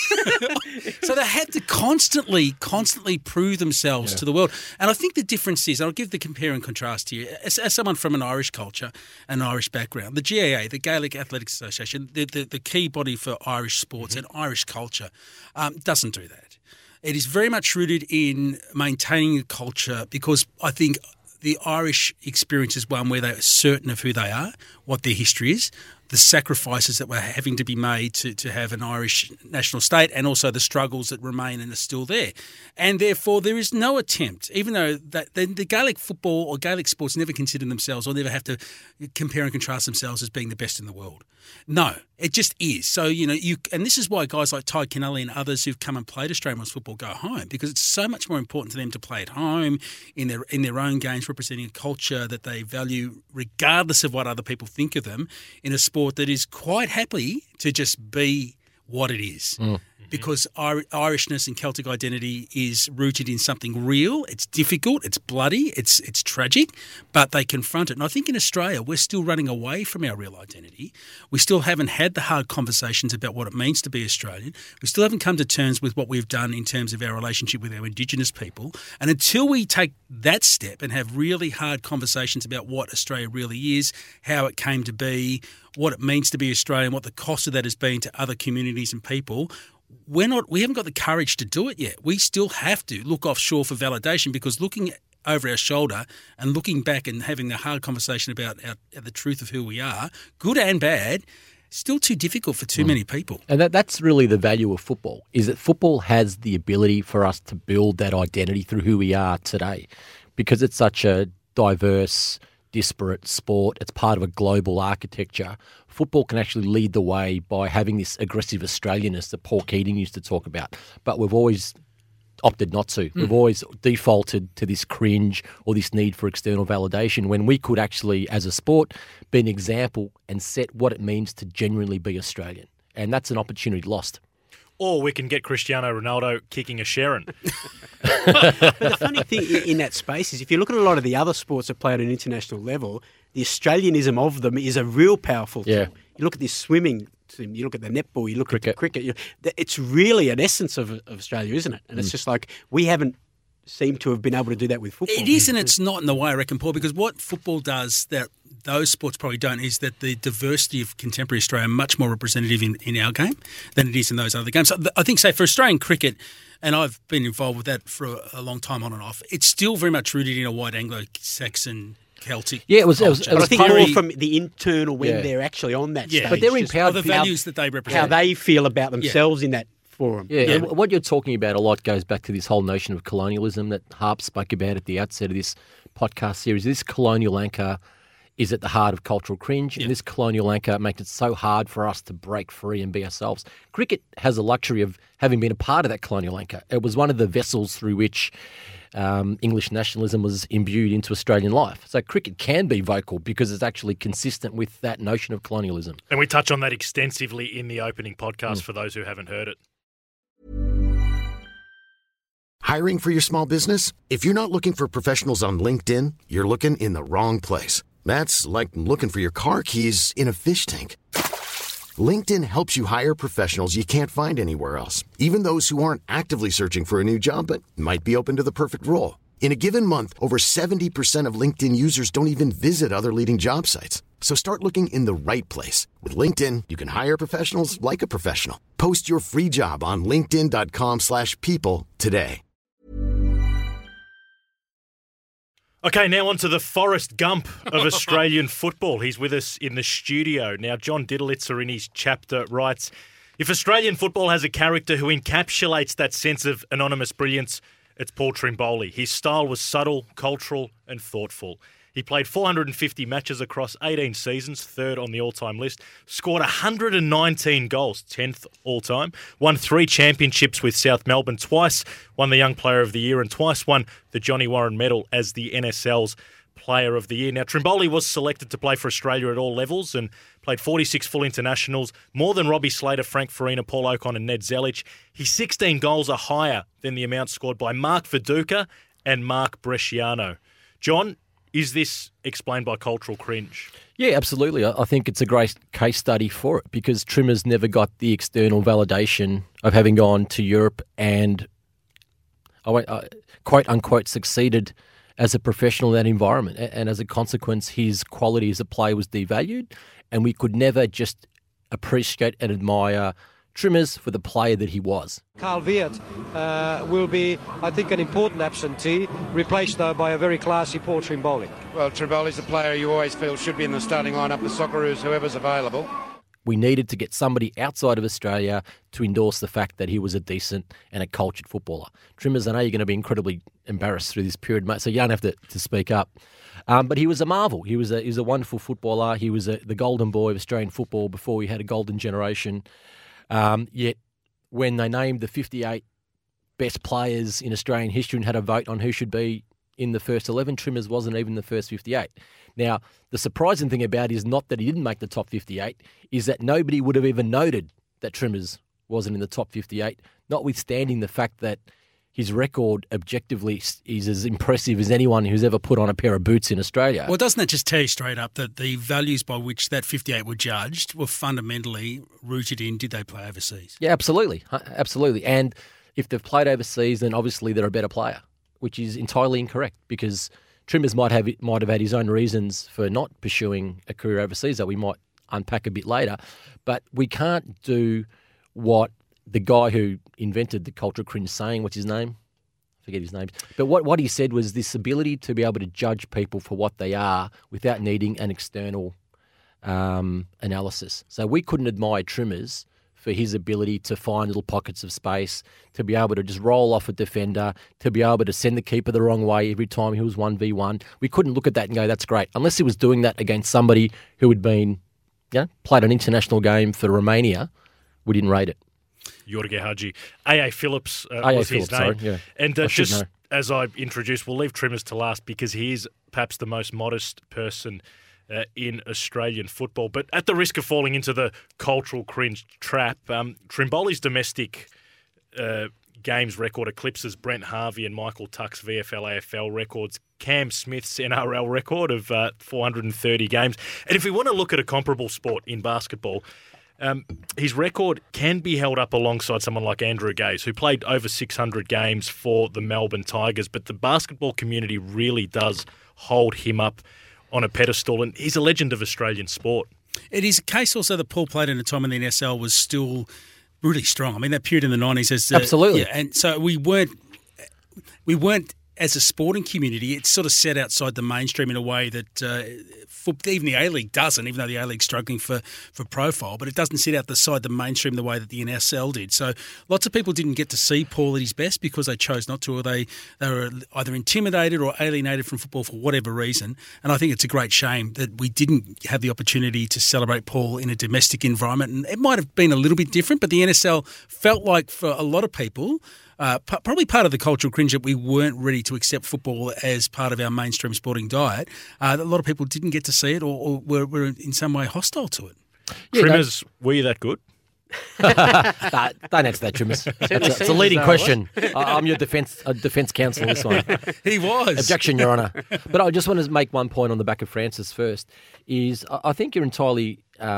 doing? So they had to constantly prove themselves to the world. And I think the difference is, I'll give the compare and contrast to you. As someone from an Irish culture, an Irish background, the GAA, the Gaelic Athletics Association, the key body for Irish sports and Irish culture, doesn't do that. It is very much rooted in maintaining the culture, because I think the Irish experience is one where they are certain of who they are, what their history is, the sacrifices that were having to be made to have an Irish national state, and also the struggles that remain and are still there. And therefore, there is no attempt, even though the Gaelic football or Gaelic sports never consider themselves or never have to compare and contrast themselves as being the best in the world. No, it just is. So, and this is why guys like Ty Kennelly and others who've come and played Australian rules football go home, because it's so much more important to them to play at home in their own games, representing a culture that they value regardless of what other people think of them, in a sport that is quite happy to just be what it is. Because Irishness and Celtic identity is rooted in something real. It's difficult, it's bloody, it's tragic, but they confront it. And I think in Australia, we're still running away from our real identity. We still haven't had the hard conversations about what it means to be Australian. We still haven't come to terms with what we've done in terms of our relationship with our Indigenous people. And until we take that step and have really hard conversations about what Australia really is, how it came to be, what it means to be Australian, what the cost of that has been to other communities and people, we haven't got the courage to do it yet. We still have to look offshore for validation, because looking over our shoulder and looking back and having the hard conversation about the truth of who we are, good and bad, still too difficult for too many people. And that's really the value of football, is that football has the ability for us to build that identity through who we are today, because it's such a diverse, disparate sport. It's part of a global architecture. Football can actually lead the way by having this aggressive Australianness that Paul Keating used to talk about. But we've always opted not to. We've always defaulted to this cringe or this need for external validation, when we could actually, as a sport, be an example and set what it means to genuinely be Australian. And that's an opportunity lost. Or we can get Cristiano Ronaldo kicking a Sharon. But the funny thing in that space is, if you look at a lot of the other sports that play at an international level, the Australianism of them is a real powerful thing. You look at this swimming team, you look at the netball, you look at the cricket. It's really an essence of Australia, isn't it? And it's just like, we haven't seemed to have been able to do that with football. It is, and it's not in the way, I reckon, Paul, because what football does that those sports probably don't is that the diversity of contemporary Australia are much more representative in our game than it is in those other games. So I think, say, for Australian cricket, and I've been involved with that for a long time on and off, it's still very much rooted in a white Anglo-Saxon Celtic. Yeah, it was. But I think more from the internal when they're actually on that stage. But they're empowered. The values that they represent. How they feel about themselves in that forum. Yeah, and what you're talking about a lot goes back to this whole notion of colonialism that Harp spoke about at the outset of this podcast series. This colonial anchor is at the heart of cultural cringe, and this colonial anchor makes it so hard for us to break free and be ourselves. Cricket has the luxury of having been a part of that colonial anchor. It was one of the vessels through which English nationalism was imbued into Australian life. So cricket can be vocal because it's actually consistent with that notion of colonialism. And we touch on that extensively in the opening podcast for those who haven't heard it. Hiring for your small business? If you're not looking for professionals on LinkedIn, you're looking in the wrong place. That's like looking for your car keys in a fish tank. LinkedIn helps you hire professionals you can't find anywhere else, even those who aren't actively searching for a new job but might be open to the perfect role. In a given month, over 70% of LinkedIn users don't even visit other leading job sites. So start looking in the right place. With LinkedIn, you can hire professionals like a professional. Post your free job on linkedin.com/people today. Okay, now on to the Forrest Gump of Australian football. He's with us in the studio. Now, John Diddlitzer in his chapter writes, if Australian football has a character who encapsulates that sense of anonymous brilliance, it's Paul Trimboli. His style was subtle, cultural and thoughtful. He played 450 matches across 18 seasons, third on the all-time list, scored 119 goals, 10th all-time, won 3 championships with South Melbourne, twice won the Young Player of the Year and twice won the Johnny Warren Medal as the NSL's Player of the Year. Now, Trimboli was selected to play for Australia at all levels and played 46 full internationals, more than Robbie Slater, Frank Farina, Paul Ocon and Ned Zelic. His 16 goals are higher than the amount scored by Mark Viduka and Mark Bresciano. John, is this explained by cultural cringe? Yeah, absolutely. I think it's a great case study for it because Trimmer's never got the external validation of having gone to Europe and, quote unquote, succeeded as a professional in that environment. And as a consequence, his quality as a player was devalued and we could never just appreciate and admire Trimmers for the player that he was. Carl Wiert will be, I think, an important absentee, replaced though by a very classy Paul Trimboli. Well, Trimboli's a player you always feel should be in the starting lineup, the Socceroos, whoever's available. We needed to get somebody outside of Australia to endorse the fact that he was a decent and a cultured footballer. Trimmers, I know you're going to be incredibly embarrassed through this period, mate, so you don't have to speak up. But he was a marvel. He was a wonderful footballer. He was the golden boy of Australian football before we had a golden generation. Yet when they named the 58 best players in Australian history and had a vote on who should be in the first 11, Trimmers wasn't even the first 58. Now, the surprising thing about it is not that he didn't make the top 58, is that nobody would have even noted that Trimmers wasn't in the top 58, notwithstanding the fact that his record objectively is as impressive as anyone who's ever put on a pair of boots in Australia. Well, doesn't that just tell you straight up that the values by which that 58 were judged were fundamentally rooted in did they play overseas? Yeah, absolutely. Absolutely. And if they've played overseas, then obviously they're a better player, which is entirely incorrect because Trimmers might have had his own reasons for not pursuing a career overseas that we might unpack a bit later. But we can't do what the guy who invented the cultural cringe saying, what's his name? I forget his name. But what he said was this ability to be able to judge people for what they are without needing an external analysis. So we couldn't admire Trimmers for his ability to find little pockets of space, to be able to just roll off a defender, to be able to send the keeper the wrong way every time he was 1v1. We couldn't look at that and go, that's great. Unless he was doing that against somebody who had been, played an international game for Romania, we didn't rate it. Jorge Hagi. A.A. Phillips was his name. Sorry, yeah. And just as I introduced, we'll leave Trimmers to last because he is perhaps the most modest person in Australian football. But at the risk of falling into the cultural cringe trap, Trimboli's domestic games record eclipses Brent Harvey and Michael Tuck's VFL-AFL records, Cam Smith's NRL record of 430 games. And if we want to look at a comparable sport in basketball, his record can be held up alongside someone like Andrew Gaze, who played over 600 games for the Melbourne Tigers, but the basketball community really does hold him up on a pedestal, and he's a legend of Australian sport. It is a case also that Paul played in a time when the NSL was still brutally strong. I mean, that period in the 90s. Absolutely. Yeah, and so we weren't as a sporting community, it's sort of set outside the mainstream in a way that even the A-League doesn't, even though the A-League's struggling for profile, but it doesn't sit outside the mainstream the way that the NSL did. So lots of people didn't get to see Paul at his best because they chose not to, or they were either intimidated or alienated from football for whatever reason. And I think it's a great shame that we didn't have the opportunity to celebrate Paul in a domestic environment. And it might have been a little bit different, but the NSL felt like for a lot of people, probably part of the cultural cringe that we weren't ready to accept football as part of our mainstream sporting diet. A lot of people didn't get to see it or were in some way hostile to it. Yeah, Trimmers, were you that good? Don't answer that, Trimmers. It's a leading question. I'm your defence counsel on this one. He was. Objection, Your Honour. But I just want to make one point on the back of Francis first, is I think you're entirely...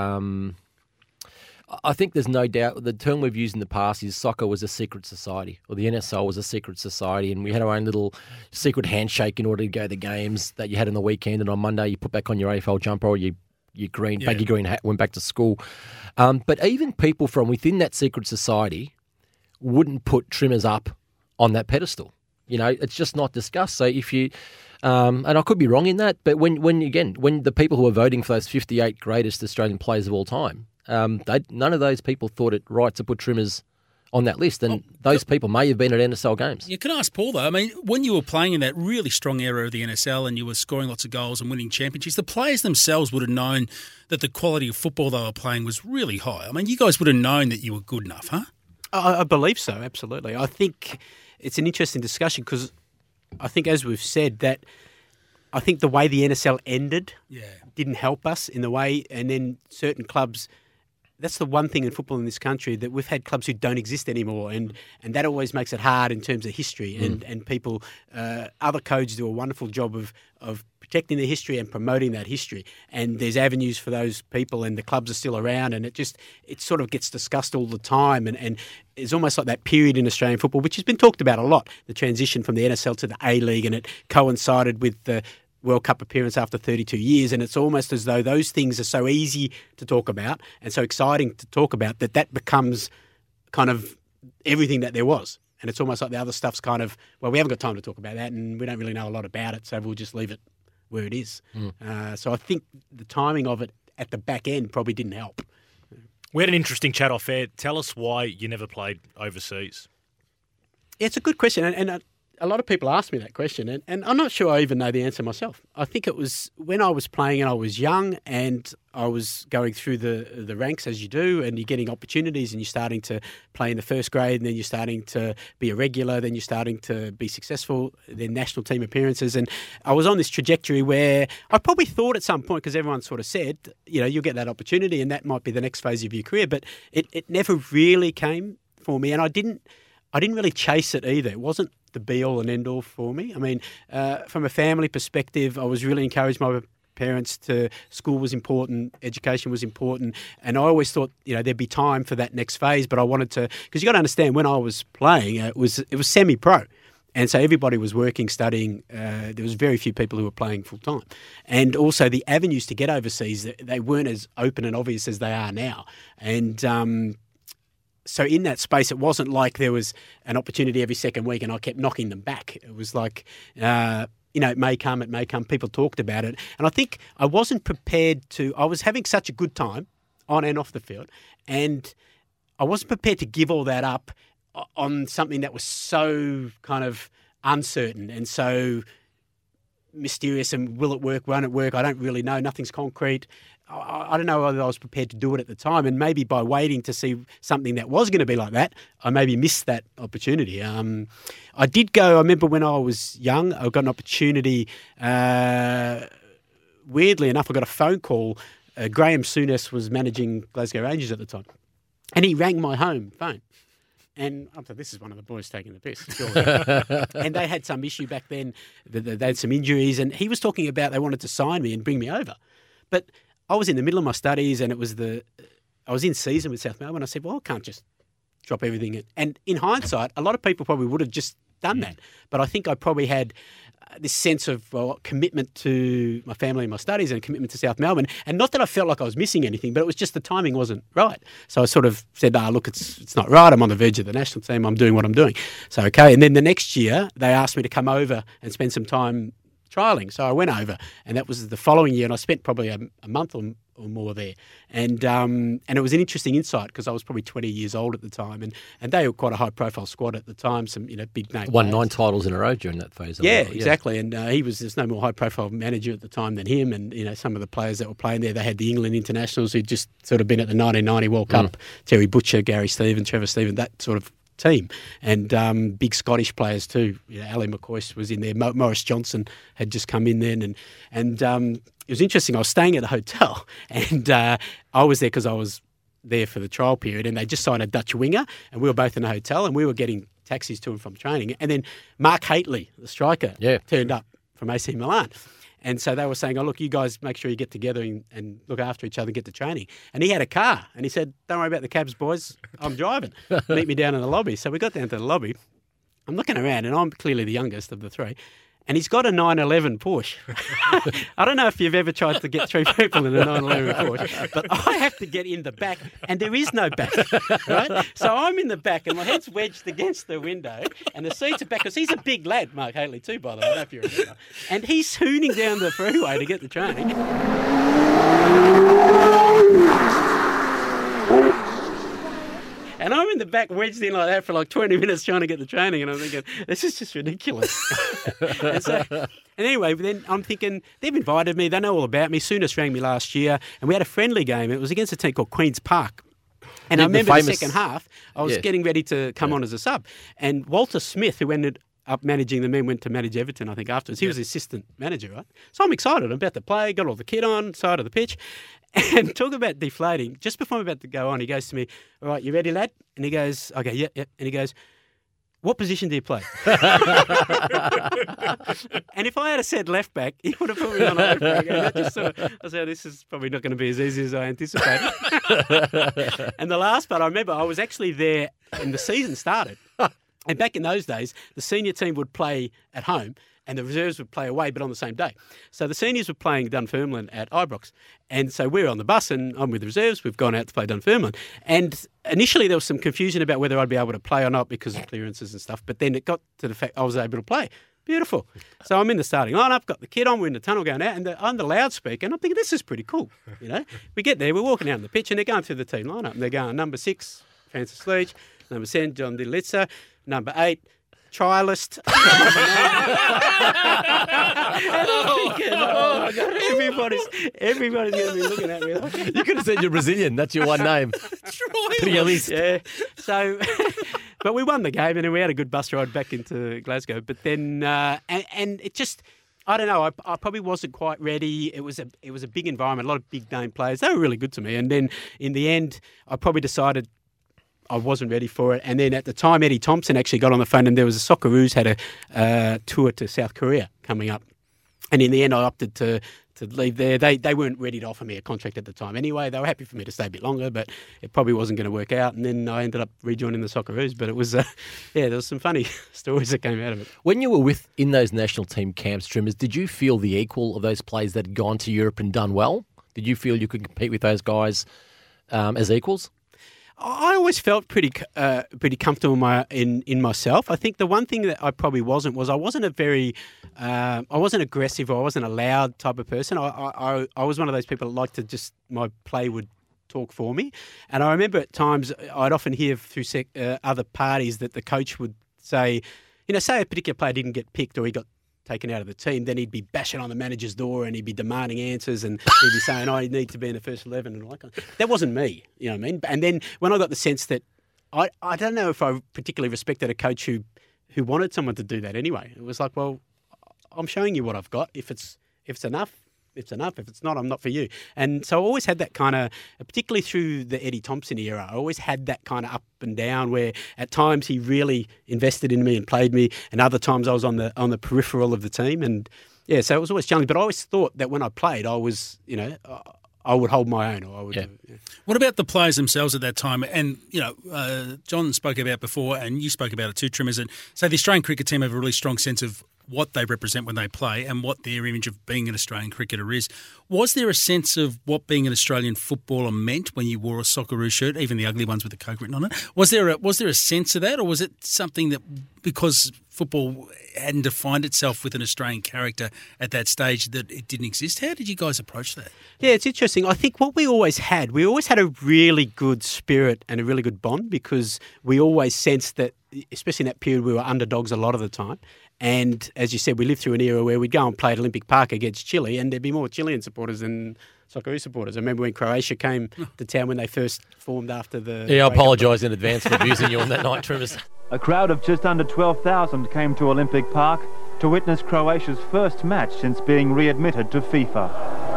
I think there's no doubt the term we've used in the past is soccer was a secret society, or the NSL was a secret society, and we had our own little secret handshake in order to go to the games that you had on the weekend, and on Monday you put back on your AFL jumper or your baggy green hat, went back to school. But even people from within that secret society wouldn't put Trimmers up on that pedestal. You know, it's just not discussed. So if you... and I could be wrong in that, but when the people who are voting for those 58 greatest Australian players of all time, none of those people thought it right to put Trimmers on that list, and those people may have been at NSL games. You can ask Paul, though. I mean, when you were playing in that really strong era of the NSL and you were scoring lots of goals and winning championships, the players themselves would have known that the quality of football they were playing was really high. I mean, you guys would have known that you were good enough, huh? I believe so, absolutely. I think it's an interesting discussion because I think, as we've said, that I think the way the NSL ended didn't help us in the way, and then certain clubs. That's the one thing in football in this country, that we've had clubs who don't exist anymore, and that always makes it hard in terms of history. And people, other codes do a wonderful job of protecting their history and promoting that history. And there's avenues for those people, and the clubs are still around, and it sort of gets discussed all the time. And it's almost like that period in Australian football, which has been talked about a lot, the transition from the NSL to the A-League, and it coincided with the World Cup appearance after 32 years, and it's almost as though those things are so easy to talk about and so exciting to talk about that becomes kind of everything that there was. And it's almost like the other stuff's kind of, well, we haven't got time to talk about that and we don't really know a lot about it, so we'll just leave it where it is. So I think the timing of it at the back end probably didn't help. We had an interesting chat off air. Tell us why you never played overseas. Yeah, it's a good question, and a lot of people ask me that question, and I'm not sure I even know the answer myself. I think it was when I was playing and I was young and I was going through the ranks as you do, and you're getting opportunities and you're starting to play in the first grade, and then you're starting to be a regular, then you're starting to be successful, then national team appearances. And I was on this trajectory where I probably thought at some point, because everyone sort of said, you'll get that opportunity and that might be the next phase of your career, but it never really came for me, and I didn't really chase it either. It wasn't the be-all and end-all for me. I mean, from a family perspective, I was really encouraged by my parents to school was important, education was important, and I always thought, there'd be time for that next phase, but I wanted to, because you got to understand, when I was playing, it was semi-pro, and so everybody was working, studying. There was very few people who were playing full-time. And also the avenues to get overseas, they weren't as open and obvious as they are now. And so in that space, it wasn't like there was an opportunity every second week and I kept knocking them back. It was like, it may come. People talked about it. And I think I wasn't prepared I was having such a good time on and off the field, and I wasn't prepared to give all that up on something that was so kind of uncertain and so mysterious, and will it work, won't it work? I don't really know. Nothing's concrete. I don't know whether I was prepared to do it at the time, and maybe by waiting to see something that was going to be like that, I maybe missed that opportunity. I did go, I remember when I was young, I got an opportunity, weirdly enough, I got a phone call. Graham Souness was managing Glasgow Rangers at the time, and he rang my home phone. And I thought, this is one of the boys taking the piss. And they had some issue back then. They had some injuries, and he was talking about they wanted to sign me and bring me over. But I was in the middle of my studies, and I was in season with South Melbourne. I said, well, I can't just drop everything. And in hindsight, a lot of people probably would have just done that. But I think I probably had this sense of commitment to my family and my studies and commitment to South Melbourne. And not that I felt like I was missing anything, but it was just the timing wasn't right. So I sort of said, look, it's not right. I'm on the verge of the national team. I'm doing what I'm doing. So, okay. And then the next year, they asked me to come over and spend some time trialling. So I went over, and that was the following year, and I spent probably a month or more there. And it was an interesting insight because I was probably 20 years old at the time, and they were quite a high-profile squad at the time, some big name won players. 9 titles in a row during that phase. Yeah, exactly. And there's no more high-profile manager at the time than him, and some of the players that were playing there, they had the England internationals who'd just sort of been at the 1990 World Cup, Terry Butcher, Gary Stevens, Trevor Stevens, that sort of team, and big Scottish players too. Ali McCoist was in there. Morris Johnson had just come in then, and it was interesting. I was staying at a hotel, and I was there because I was there for the trial period, and they just signed a Dutch winger, and we were both in a hotel, and we were getting taxis to and from training, and then Mark Haitley, the striker, turned up from AC Milan. And so they were saying, look, you guys make sure you get together and look after each other and get to training. And he had a car. And he said, don't worry about the cabs, boys. I'm driving. Meet me down in the lobby. So we got down to the lobby. I'm looking around, and I'm clearly the youngest of the three. And he's got a 911 Porsche. I don't know if you've ever tried to get 3 people in a 911 Porsche, but I have to get in the back, and there is no back, right? So I'm in the back, and my head's wedged against the window, and the seats are back, because he's a big lad, Mark Haitley too, by the way, I don't know if you remember. And he's hooning down the freeway to get the train. And I'm in the back wedged in like that for like 20 minutes trying to get the training, and I'm thinking, this is just ridiculous. And anyway, then I'm thinking, they've invited me, they know all about me. Soonest rang me last year, and we had a friendly game. It was against a team called Queen's Park. And I remember the second half, I was getting ready to come on as a sub. And Walter Smith, who ended up managing the men, went to manage Everton, I think, afterwards. He was the assistant manager, right? So I'm excited. I'm about to play, got all the kit on, side of the pitch. And talk about deflating. Just before I'm about to go on, he goes to me, all right, you ready, lad? And he goes, okay, yep. And he goes, what position do you play? And if I had said left back, he would have put me on a left back. And I said, this is probably not going to be as easy as I anticipated. And the last part, I remember I was actually there and the season started. And back in those days, the senior team would play at home and the reserves would play away, but on the same day. So the seniors were playing Dunfermline at Ibrox. And so we're on the bus and I'm with the reserves. We've gone out to play Dunfermline. And initially there was some confusion about whether I'd be able to play or not because of clearances and stuff. But then it got to the fact I was able to play. Beautiful. So I'm in the starting lineup, got the kit on, we're in the tunnel going out, and on the loudspeaker, and I'm thinking, this is pretty cool. You know, we get there, we're walking out on the pitch, and they're going through the team lineup, and they're going number 6, Francis Leach, number 7, John Dilitza, number 8, Trialist. And I'm thinking, oh my God, everybody's going to be looking at me. You could have said you're Brazilian. That's your one name. Trialist. Yeah. So, but we won the game, and then we had a good bus ride back into Glasgow. But then, and it just, I don't know. I probably wasn't quite ready. It was a big environment, a lot of big name players. They were really good to me. And then in the end, I probably decided I wasn't ready for it. And then at the time, Eddie Thompson actually got on the phone, and there was a Socceroos had a tour to South Korea coming up. And in the end, I opted to leave there. They weren't ready to offer me a contract at the time anyway. They were happy for me to stay a bit longer, but it probably wasn't going to work out. And then I ended up rejoining the Socceroos. But it was, there was some funny stories that came out of it. When you were in those national team camps, Trimmers, did you feel the equal of those players that had gone to Europe and done well? Did you feel you could compete with those guys as equals? I always felt pretty comfortable in myself. I think the one thing that I probably wasn't was I wasn't aggressive or I wasn't a loud type of person. I was one of those people that liked to just, my play would talk for me. And I remember at times I'd often hear through other parties that the coach would say, say a particular player didn't get picked or he got taken out of the team, then he'd be bashing on the manager's door and he'd be demanding answers and he'd be saying, I need to be in the first 11 and all that kind of. That wasn't me, you know what I mean? And then when I got the sense that I don't know if I particularly respected a coach who wanted someone to do that anyway. It was like, well, I'm showing you what I've got. If it's enough, it's enough. If it's not, I'm not for you. And so I always had that kind of, particularly through the Eddie Thompson era, I always had that kind of up and down where at times he really invested in me and played me, and other times I was on the peripheral of the team. And yeah, so it was always challenging. But I always thought that when I played, I was, I would hold my own. Or I would. Yeah. What about the players themselves at that time? And John spoke about before, and you spoke about it too, Trimmers. And so the Australian cricket team have a really strong sense of what they represent when they play and what their image of being an Australian cricketer is. Was there a sense of what being an Australian footballer meant when you wore a Socceroos shirt, even the ugly ones with the Coke written on it? Was there a sense of that, or was it something that because football hadn't defined itself with an Australian character at that stage that it didn't exist? How did you guys approach that? Yeah, it's interesting. I think what we always had a really good spirit and a really good bond because we always sensed that, especially in that period, we were underdogs a lot of the time. And as you said, we lived through an era where we'd go and play at Olympic Park against Chile and there'd be more Chilean supporters than Socceroos supporters. I remember when Croatia came to town when they first formed after the... Yeah, I apologise in advance for abusing you on that night, Trimmers. A crowd of just under 12,000 came to Olympic Park to witness Croatia's first match since being readmitted to FIFA.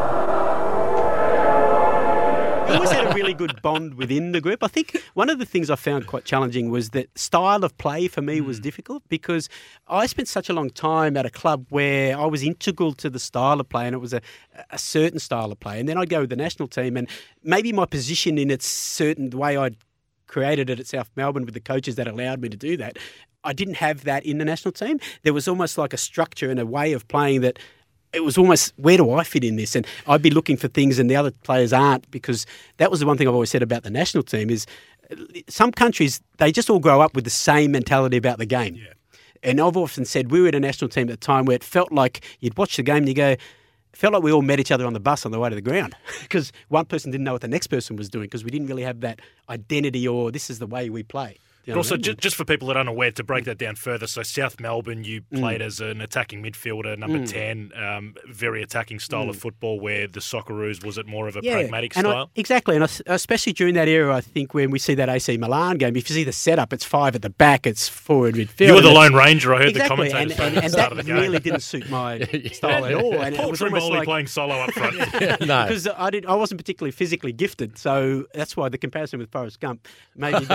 We always had a really good bond within the group. I think one of the things I found quite challenging was that style of play for me was difficult because I spent such a long time at a club where I was integral to the style of play and it was a certain style of play. And then I'd go with the national team and maybe my position in its certain way I'd created it at South Melbourne with the coaches that allowed me to do that. I didn't have that in the national team. There was almost like a structure and a way of playing that it was almost, where do I fit in this? And I'd be looking for things and the other players aren't, because that was the one thing I've always said about the national team is some countries, they just all grow up with the same mentality about the game. Yeah. And I've often said we were at a national team at a time where it felt like you'd watch the game and you go, felt like we all met each other on the bus on the way to the ground because one person didn't know what the next person was doing because we didn't really have that identity or this is the way we play. But also, just for people that aren't aware, to break that down further, so South Melbourne, you played as an attacking midfielder, number 10, very attacking style of football, where the Socceroos, was it more of a pragmatic style? Exactly, and especially during that era, I think when we see that AC Milan game, if you see the setup, it's 5 at the back, it's forward midfield. You were the Lone Ranger, I heard the exactly, commentators and at the start of the game. really didn't suit my style at all. And Paul it was almost Trimboli like playing solo up front. No. Because I wasn't particularly physically gifted, so that's why the comparison with Forrest Gump, maybe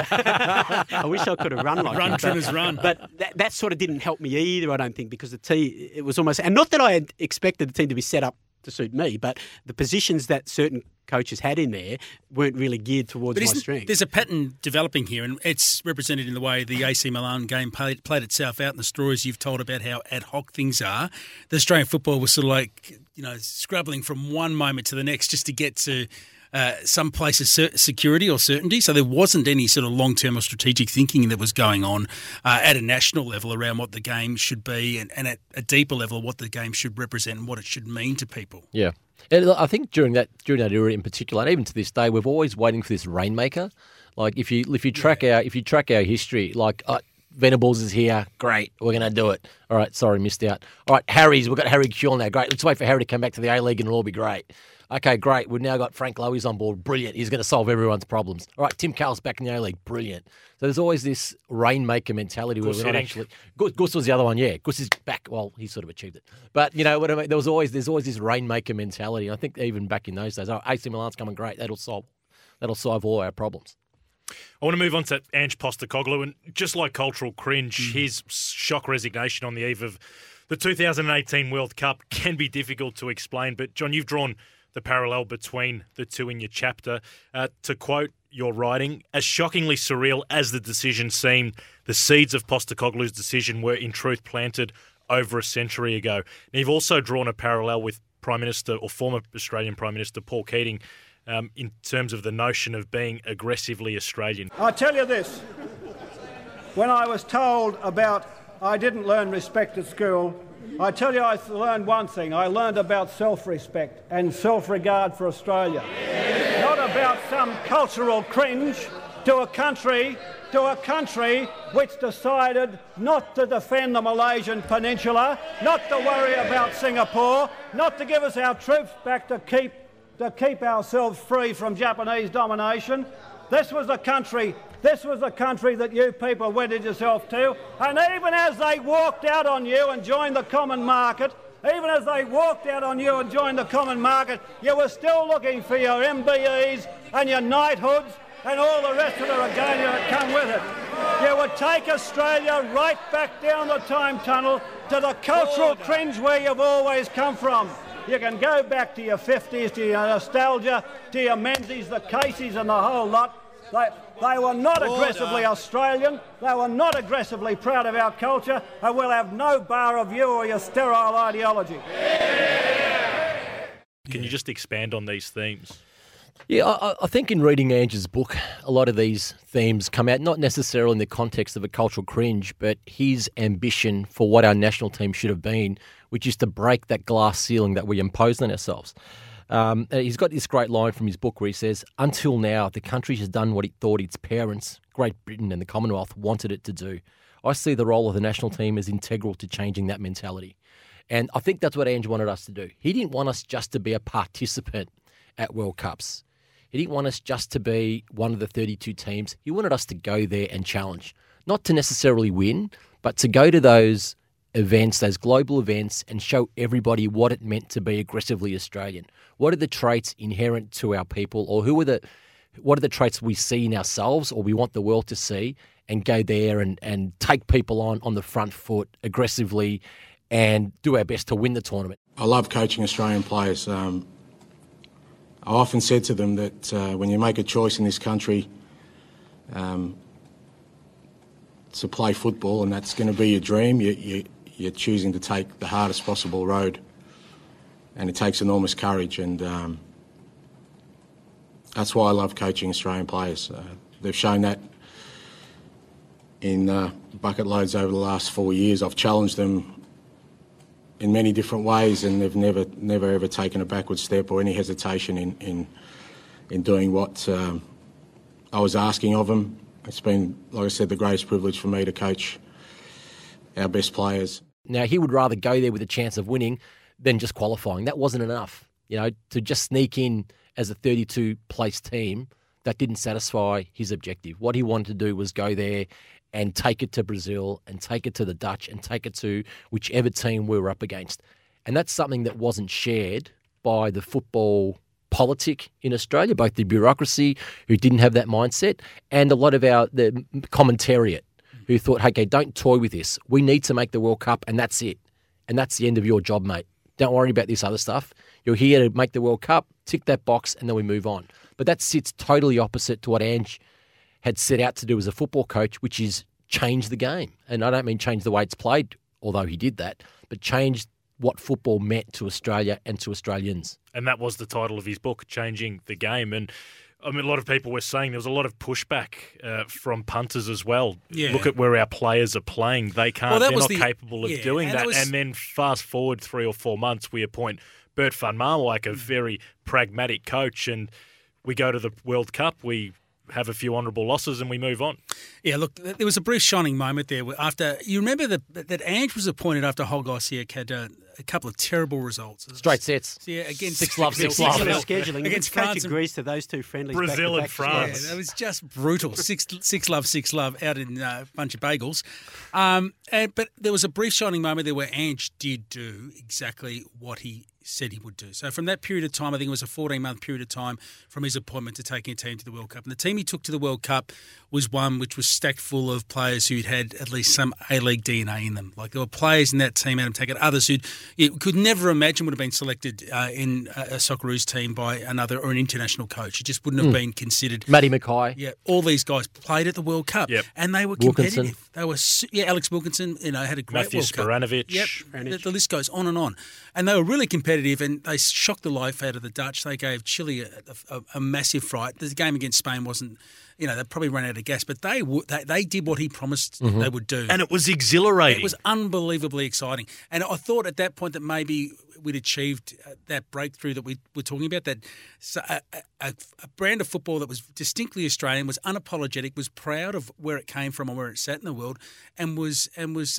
I wish I could have run like Run, him, Trimmers, run. But that sort of didn't help me either, I don't think, because it was almost, and not that I had expected the team to be set up to suit me, but the positions that certain coaches had in there weren't really geared towards my strength. There's a pattern developing here, and it's represented in the way the AC Milan game played itself out in the stories you've told about how ad hoc things are. The Australian football was sort of like, scrabbling from one moment to the next just to get to some places security or certainty. So there wasn't any sort of long-term or strategic thinking that was going on at a national level around what the game should be and at a deeper level what the game should represent and what it should mean to people. Yeah. And I think during that era in particular, and even to this day, we're always waiting for this rainmaker. Like if you track our history, like Venables is here, great, we're going to do it. All right, sorry, missed out. All right, we've got Harry Kuehl now, great. Let's wait for Harry to come back to the A-League and it'll all be great. Okay, great. We've now got Frank Lowy on board. Brilliant. He's going to solve everyone's problems. All right, Tim Carroll's back in the A-League. Brilliant. So there's always this rainmaker mentality where we're not actually... Gus was the other one, yeah. Gus is back. Well, he sort of achieved it. But, you know what I mean? There's always this rainmaker mentality. I think even back in those days, AC Milan's coming great. That'll solve all our problems. I want to move on to Ange Postecoglou, and just like cultural cringe, his shock resignation on the eve of the 2018 World Cup can be difficult to explain. But, John, you've drawn the parallel between the two in your chapter. To quote your writing, as shockingly surreal as the decision seemed, the seeds of Postecoglou's decision were in truth planted over a century ago. Now, you've also drawn a parallel with Prime Minister or former Australian Prime Minister Paul Keating in terms of the notion of being aggressively Australian. I tell you this, when I was told about I didn't learn respect at school, I tell you I learned one thing. I learned about self-respect and self-regard for Australia. Not about some cultural cringe to a country which decided not to defend the Malaysian Peninsula, not to worry about Singapore, not to give us our troops back to keep ourselves free from Japanese domination. This was the country that you people wedded yourself to, and even as they walked out on you and joined the common market, you were still looking for your MBEs and your knighthoods and all the rest of the regalia that come with it. You would take Australia right back down the time tunnel to the cultural cringe where you've always come from. You can go back to your 50s, to your nostalgia, to your Menzies, the Caseys and the whole lot. They were not aggressively Australian, they were not aggressively proud of our culture, and we'll have no bar of you or your sterile ideology. Can you just expand on these themes? Yeah, I think in reading Ange's book, a lot of these themes come out, not necessarily in the context of a cultural cringe, but his ambition for what our national team should have been, which is to break that glass ceiling that we imposed on ourselves. He's got this great line from his book where he says, until now, the country has done what it thought its parents, Great Britain and the Commonwealth, wanted it to do. I see the role of the national team as integral to changing that mentality. And I think that's what Ange wanted us to do. He didn't want us just to be a participant at World Cups. He didn't want us just to be one of the 32 teams. He wanted us to go there and challenge. Not to necessarily win, but to go to those events, those global events, and show everybody what it meant to be aggressively Australian. What are the traits inherent to our people, or what are the traits we see in ourselves or we want the world to see, and go there and take people on the front foot aggressively and do our best to win the tournament. I love coaching Australian players. I often said to them that when you make a choice in this country to play football, and that's going to be your dream, you're choosing to take the hardest possible road, and it takes enormous courage, and that's why I love coaching Australian players. They've shown that in bucket loads over the last 4 years. I've challenged them in many different ways, and they've never ever taken a backward step or any hesitation in doing what I was asking of them. It's been, like I said, the greatest privilege for me to coach our best players. Now, he would rather go there with a chance of winning than just qualifying. That wasn't enough. To just sneak in as a 32-place team, that didn't satisfy his objective. What he wanted to do was go there and take it to Brazil and take it to the Dutch and take it to whichever team we were up against. And that's something that wasn't shared by the football politic in Australia, both the bureaucracy who didn't have that mindset and a lot of the commentariat who thought, okay, don't toy with this. We need to make the World Cup and that's it. And that's the end of your job, mate. Don't worry about this other stuff. You're here to make the World Cup, tick that box, and then we move on. But that sits totally opposite to what Ange had set out to do as a football coach, which is change the game. And I don't mean change the way it's played, although he did that, but change what football meant to Australia and to Australians. And that was the title of his book, Changing the Game. And I mean, a lot of people were saying there was a lot of pushback from punters as well. Yeah. Look at where our players are playing. They can't, they're not capable of doing that. And then fast forward 3 or 4 months, we appoint Bert van Marwijk, a very pragmatic coach, and we go to the World Cup, we have a few honourable losses and we move on. Yeah, look, there was a brief shining moment there after. You remember that Ange was appointed after Holgosiek had a couple of terrible results. Straight sets. Yeah, against 6-love. Scheduling against France and Greece to those two friendlies. Brazil and France. Yeah, that was just brutal. 6-love out in a bunch of bagels. But there was a brief shining moment there where Ange did do exactly what he said he would do. So from that period of time, I think it was a 14-month period of time from his appointment to taking a team to the World Cup. And the team he took to the World Cup was one which was stacked full of players who'd had at least some A-League DNA in them. Like there were players in that team, Adam Taggart, others who you could never imagine would have been selected in a Socceroos team by another or an international coach. It just wouldn't have been considered. Matty Mackay. Yeah, all these guys played at the World Cup. Yep. And they were Wilkinson. competitive. They were, Alex Wilkinson, had a great Matthew World Cup. Sporanovic. Yep, the list goes on and on. And they were really competitive and they shocked the life out of the Dutch. They gave Chile a massive fright. The game against Spain wasn't, they probably ran out of gas, but they did what he promised they would do. And it was exhilarating. It was unbelievably exciting. And I thought at that point that maybe we'd achieved that breakthrough that we were talking about, that a brand of football that was distinctly Australian, was unapologetic, was proud of where it came from and where it sat in the world, and was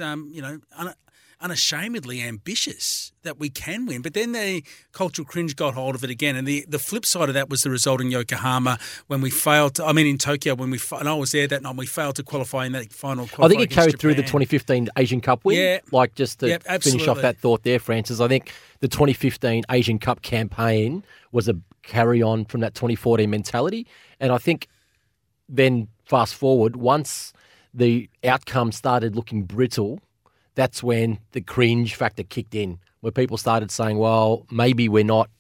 unashamedly ambitious that we can win. But then the cultural cringe got hold of it again. And the flip side of that was the result in Yokohama when we failed in Tokyo, and I was there that night, we failed to qualify in that final. I think it carried through the 2015 Asian Cup win. Yeah. Just to finish off that thought there, Francis, I think the 2015 Asian Cup campaign was a carry-on from that 2014 mentality. And I think then fast forward, once the outcome started looking brittle, that's when the cringe factor kicked in, where people started saying, well, maybe we're not,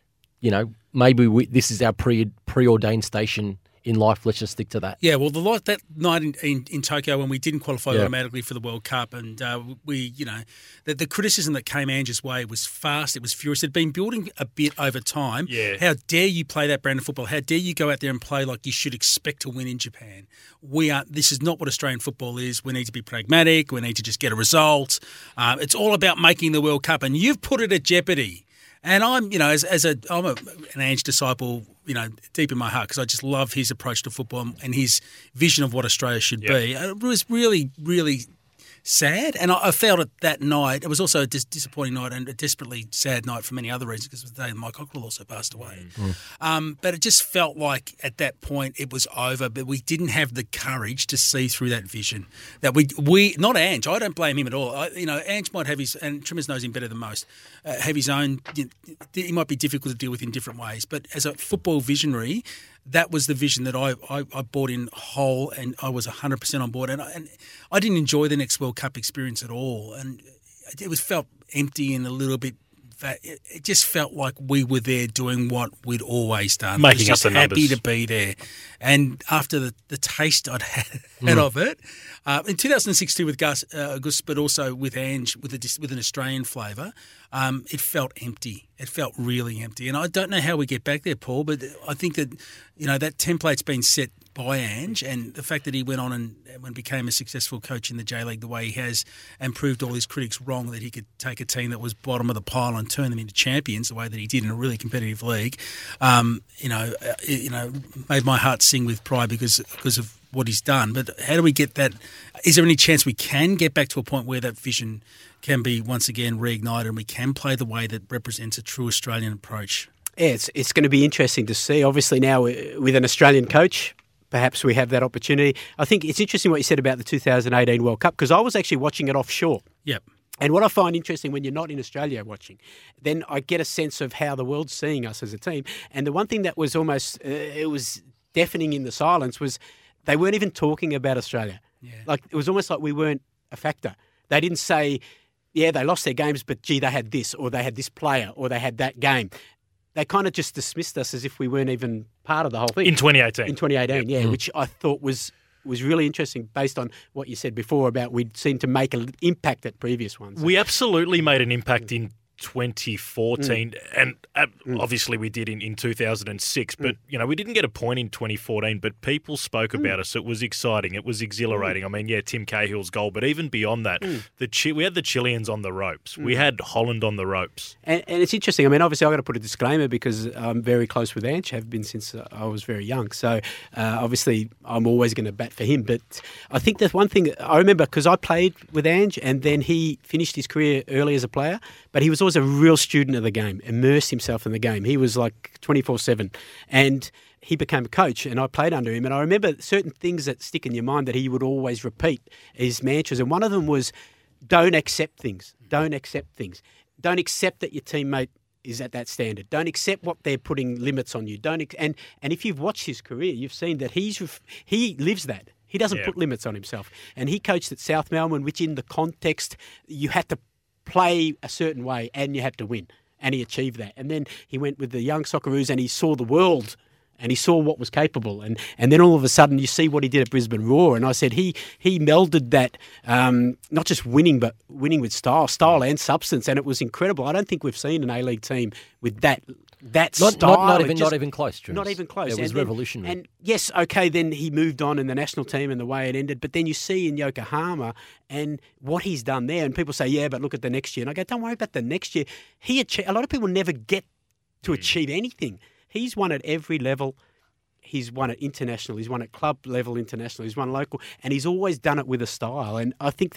this is our preordained station in life. Let's just stick to that. Yeah, well, that night in Tokyo when we didn't qualify automatically for the World Cup, and the criticism that came Ange's way was fast. It was furious. It had been building a bit over time. Yeah. How dare you play that brand of football? How dare you go out there and play like you should expect to win in Japan? This is not what Australian football is. We need to be pragmatic. We need to just get a result. It's all about making the World Cup, and you've put it at jeopardy. And I'm, I'm an Ange disciple, deep in my heart, because I just love his approach to football and his vision of what Australia should be. It was really, really sad. And I felt it that night. It was also a disappointing night and a desperately sad night for many other reasons, because it was the day Mike Cockrell also passed away. But it just felt like at that point it was over, but we didn't have the courage to see through that vision. That we not Ange, I don't blame him at all. Ange might have his, and Trimmers knows him better than most, have his own, he might be difficult to deal with in different ways. But as a football visionary, that was the vision that I bought in whole, and I was 100% on board. And I didn't enjoy the next World Cup experience at all. And it felt empty and a little bit. It just felt like we were there doing what we'd always done. Making up the numbers. Happy to be there. And after the taste I'd had of it, in 2016 with Gus, but also with Ange, with an Australian flavour, it felt empty. It felt really empty. And I don't know how we get back there, Paul, but I think that, that template's been set by Ange, and the fact that he went on and became a successful coach in the J-League the way he has, and proved all his critics wrong that he could take a team that was bottom of the pile and turn them into champions the way that he did in a really competitive league, made my heart sing with pride because of what he's done. But how do we get that? Is there any chance we can get back to a point where that vision can be once again reignited and we can play the way that represents a true Australian approach? Yeah, it's going to be interesting to see. Obviously now with an Australian coach, perhaps we have that opportunity. I think it's interesting what you said about the 2018 World Cup, because I was actually watching it offshore. Yep. And what I find interesting when you're not in Australia watching, then I get a sense of how the world's seeing us as a team. And the one thing that was almost, it was deafening in the silence was they weren't even talking about Australia. Yeah. Like it was almost like we weren't a factor. They didn't say, yeah, they lost their games, but gee, they had this, or they had this player, or they had that game. They kind of just dismissed us as if we weren't even part of the whole thing. In 2018. In 2018, yeah, which I thought was really interesting based on what you said before about we'd seemed to make an impact at previous ones. We absolutely made an impact in 2014, and obviously we did in 2006, but we didn't get a point in 2014, but people spoke about us. It was exciting. It was exhilarating. I mean, yeah, Tim Cahill's goal, but even beyond that, we had the Chileans on the ropes. We had Holland on the ropes. And it's interesting. I mean, obviously I've got to put a disclaimer because I'm very close with Ange, have been since I was very young. So obviously I'm always going to bat for him. But I think there's one thing I remember, because I played with Ange and then he finished his career early as a player, but he was always a real student of the game, immersed himself in the game. He was like 24/7, and he became a coach, and I played under him. And I remember certain things that stick in your mind that he would always repeat, his mantras, and one of them was, don't accept things. Don't accept things. Don't accept that your teammate is at that standard. Don't accept what they're putting limits on you. And if you've watched his career, you've seen that he lives that. He doesn't put limits on himself. And he coached at South Melbourne, which in the context, you had to play a certain way and you had to win. And he achieved that. And then he went with the young Socceroos and he saw the world and he saw what was capable. And then all of a sudden you see what he did at Brisbane Roar. And I said he melded that, not just winning, but winning with style and substance. And it was incredible. I don't think we've seen an A-League team with that style. Not even close, Drew. Not even close. It was revolutionary. And yes, okay, then he moved on in the national team and the way it ended. But then you see in Yokohama and what he's done there. And people say, yeah, but look at the next year. And I go, don't worry about the next year. A lot of people never get to achieve anything. He's won at every level. He's won at international. He's won at club level international. He's won local. And he's always done it with a style. And I think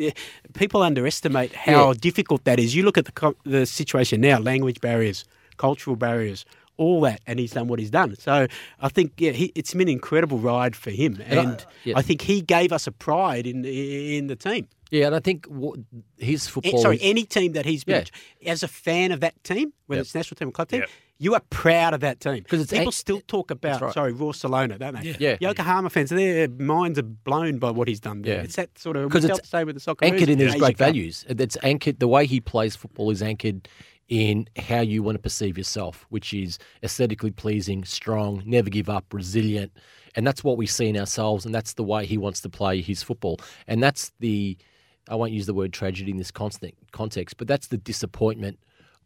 people underestimate how difficult that is. You look at the situation now, language barriers, cultural barriers, all that, and he's done what he's done. So I think, it's been an incredible ride for him. And I think he gave us a pride in the team. Yeah, and I think his football... any team that he's been... As a fan of that team, whether it's national team or club team, you are proud of that team. Because people still talk about, Barcelona, don't they? Yeah. Yokohama fans, their minds are blown by what he's done there. It's that sort of... Because it's say with the soccer anchored in his great values. It's anchored... The way he plays football is anchored in how you want to perceive yourself, which is aesthetically pleasing, strong, never give up, resilient. And that's what we see in ourselves, and that's the way he wants to play his football. And that's the... I won't use the word tragedy in this context, but that's the disappointment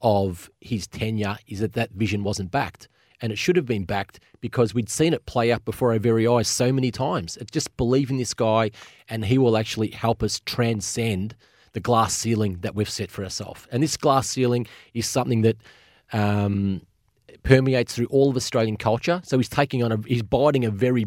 of his tenure, is that vision wasn't backed. And it should have been backed because we'd seen it play out before our very eyes so many times. It's just believe in this guy and he will actually help us transcend the glass ceiling that we've set for ourselves. And this glass ceiling is something that permeates through all of Australian culture. So he's biting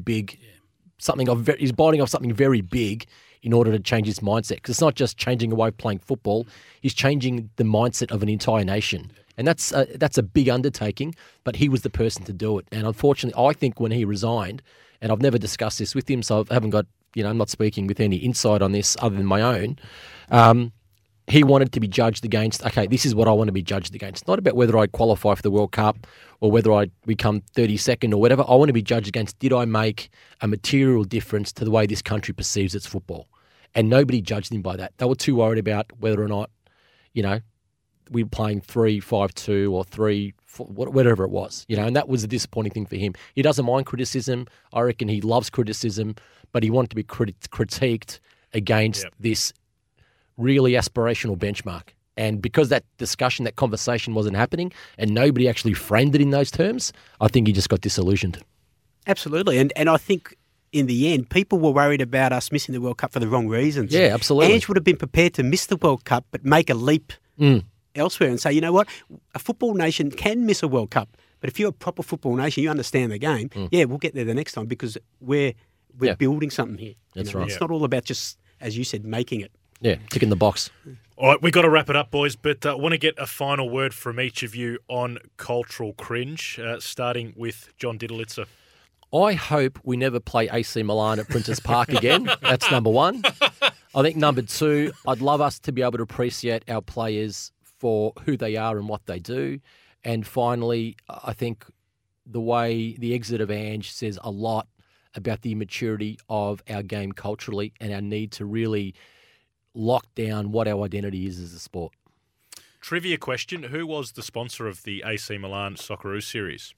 off something very big in order to change his mindset. Because it's not just changing a way of playing football, he's changing the mindset of an entire nation. And that's a big undertaking, but he was the person to do it. And unfortunately, I think when he resigned, and I've never discussed this with him, so I haven't got, I'm not speaking with any insight on this other than my own, he wanted to be judged against, okay, this is what I want to be judged against. Not about whether I qualify for the World Cup or whether I become 32nd or whatever. I want to be judged against, did I make a material difference to the way this country perceives its football? And nobody judged him by that. They were too worried about whether or not, we were playing 3-5-2 or 3, whatever it was, and that was a disappointing thing for him. He doesn't mind criticism. I reckon he loves criticism, but he wanted to be critiqued against this really aspirational benchmark. And because that discussion, that conversation wasn't happening and nobody actually framed it in those terms, I think he just got disillusioned. Absolutely. And I think in the end, people were worried about us missing the World Cup for the wrong reasons. Yeah, absolutely. Ange would have been prepared to miss the World Cup but make a leap elsewhere and say, you know what, a football nation can miss a World Cup, but if you're a proper football nation, you understand the game, we'll get there the next time because we're building something here. That's right. It's not all about just, as you said, making it. Yeah, ticking the box. All right, we've got to wrap it up, boys, but I want to get a final word from each of you on cultural cringe, starting with John Diddlitzer. I hope we never play AC Milan at Princes Park again. That's number one. I think number two, I'd love us to be able to appreciate our players for who they are and what they do. And finally, I think the way the exit of Ange says a lot about the immaturity of our game culturally and our need to really lock down what our identity is as a sport. Trivia question, who was the sponsor of the AC Milan Socceroos series?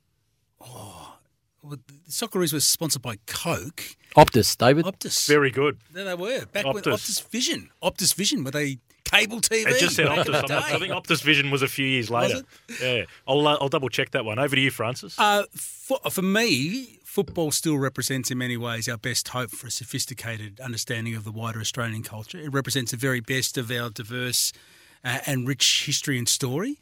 Well, the Socceroos was sponsored by Coke. Optus, David. Optus. Very good. There they were. Back when Optus Vision. Optus Vision, were they cable TV? It just said back in Optus. the I day? think Optus Vision was a few years later. Yeah, I'll double check that one. Over to you, Francis. For me, football still represents in many ways our best hope for a sophisticated understanding of the wider Australian culture. It represents the very best of our diverse and rich history and story.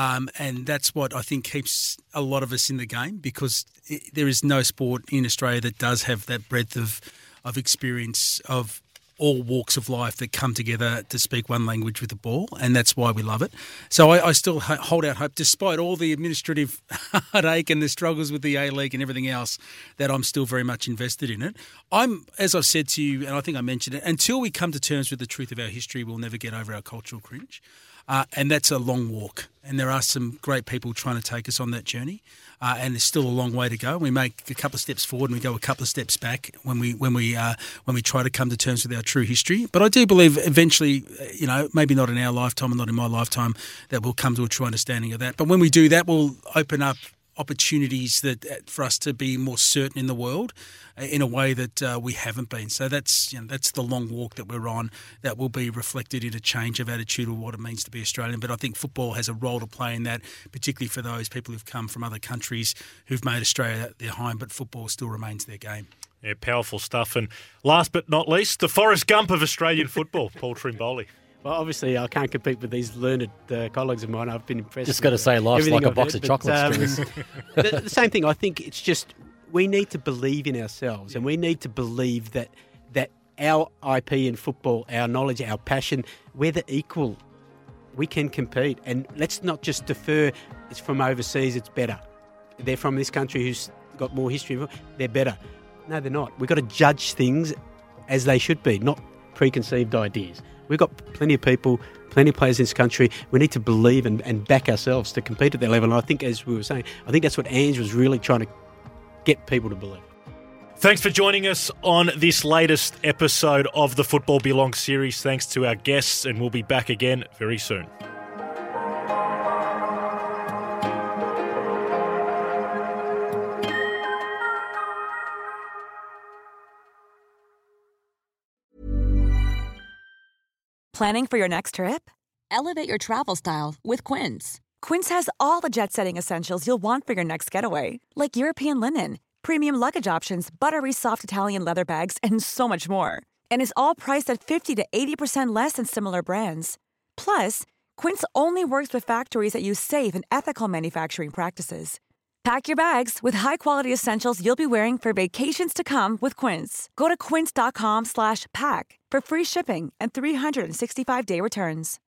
And that's what I think keeps a lot of us in the game, because there is no sport in Australia that does have that breadth of experience of all walks of life that come together to speak one language with the ball, and that's why we love it. So I still hold out hope, despite all the administrative heartache and the struggles with the A-League and everything else, that I'm still very much invested in it. As I've said to you, and I think I mentioned it, until we come to terms with the truth of our history, we'll never get over our cultural cringe. And that's a long walk. And there are some great people trying to take us on that journey. And there's still a long way to go. We make a couple of steps forward and we go a couple of steps back when we try to come to terms with our true history. But I do believe eventually, maybe not in our lifetime and not in my lifetime, that we'll come to a true understanding of that. But when we do that, we'll open up opportunities that for us to be more certain in the world in a way that we haven't been. So that's the long walk that we're on, that will be reflected in a change of attitude of what it means to be Australian. But I think football has a role to play in that, particularly for those people who've come from other countries who've made Australia their home, but football still remains their game. Yeah, powerful stuff. And last but not least, the Forrest Gump of Australian football, Paul Trimboli. Well, obviously, I can't compete with these learned colleagues of mine. I've been impressed. Just got to say, life's like a box of chocolates. The same thing. I think it's just we need to believe in ourselves, and we need to believe that our IP in football, our knowledge, our passion, we're the equal. We can compete, and let's not just defer. It's from overseas. It's better. They're from this country who's got more history. They're better. No, they're not. We've got to judge things as they should be, not preconceived ideas. We've got plenty of people, plenty of players in this country. We need to believe and back ourselves to compete at that level. And I think, as we were saying, I think that's what Ange was really trying to get people to believe. Thanks for joining us on this latest episode of the Football Belongs series. Thanks to our guests, and we'll be back again very soon. Planning for your next trip? Elevate your travel style with Quince. Quince has all the jet-setting essentials you'll want for your next getaway, like European linen, premium luggage options, buttery soft Italian leather bags, and so much more. And is all priced at 50 to 80% less than similar brands. Plus, Quince only works with factories that use safe and ethical manufacturing practices. Pack your bags with high-quality essentials you'll be wearing for vacations to come with Quince. Go to quince.com/pack for free shipping and 365-day returns.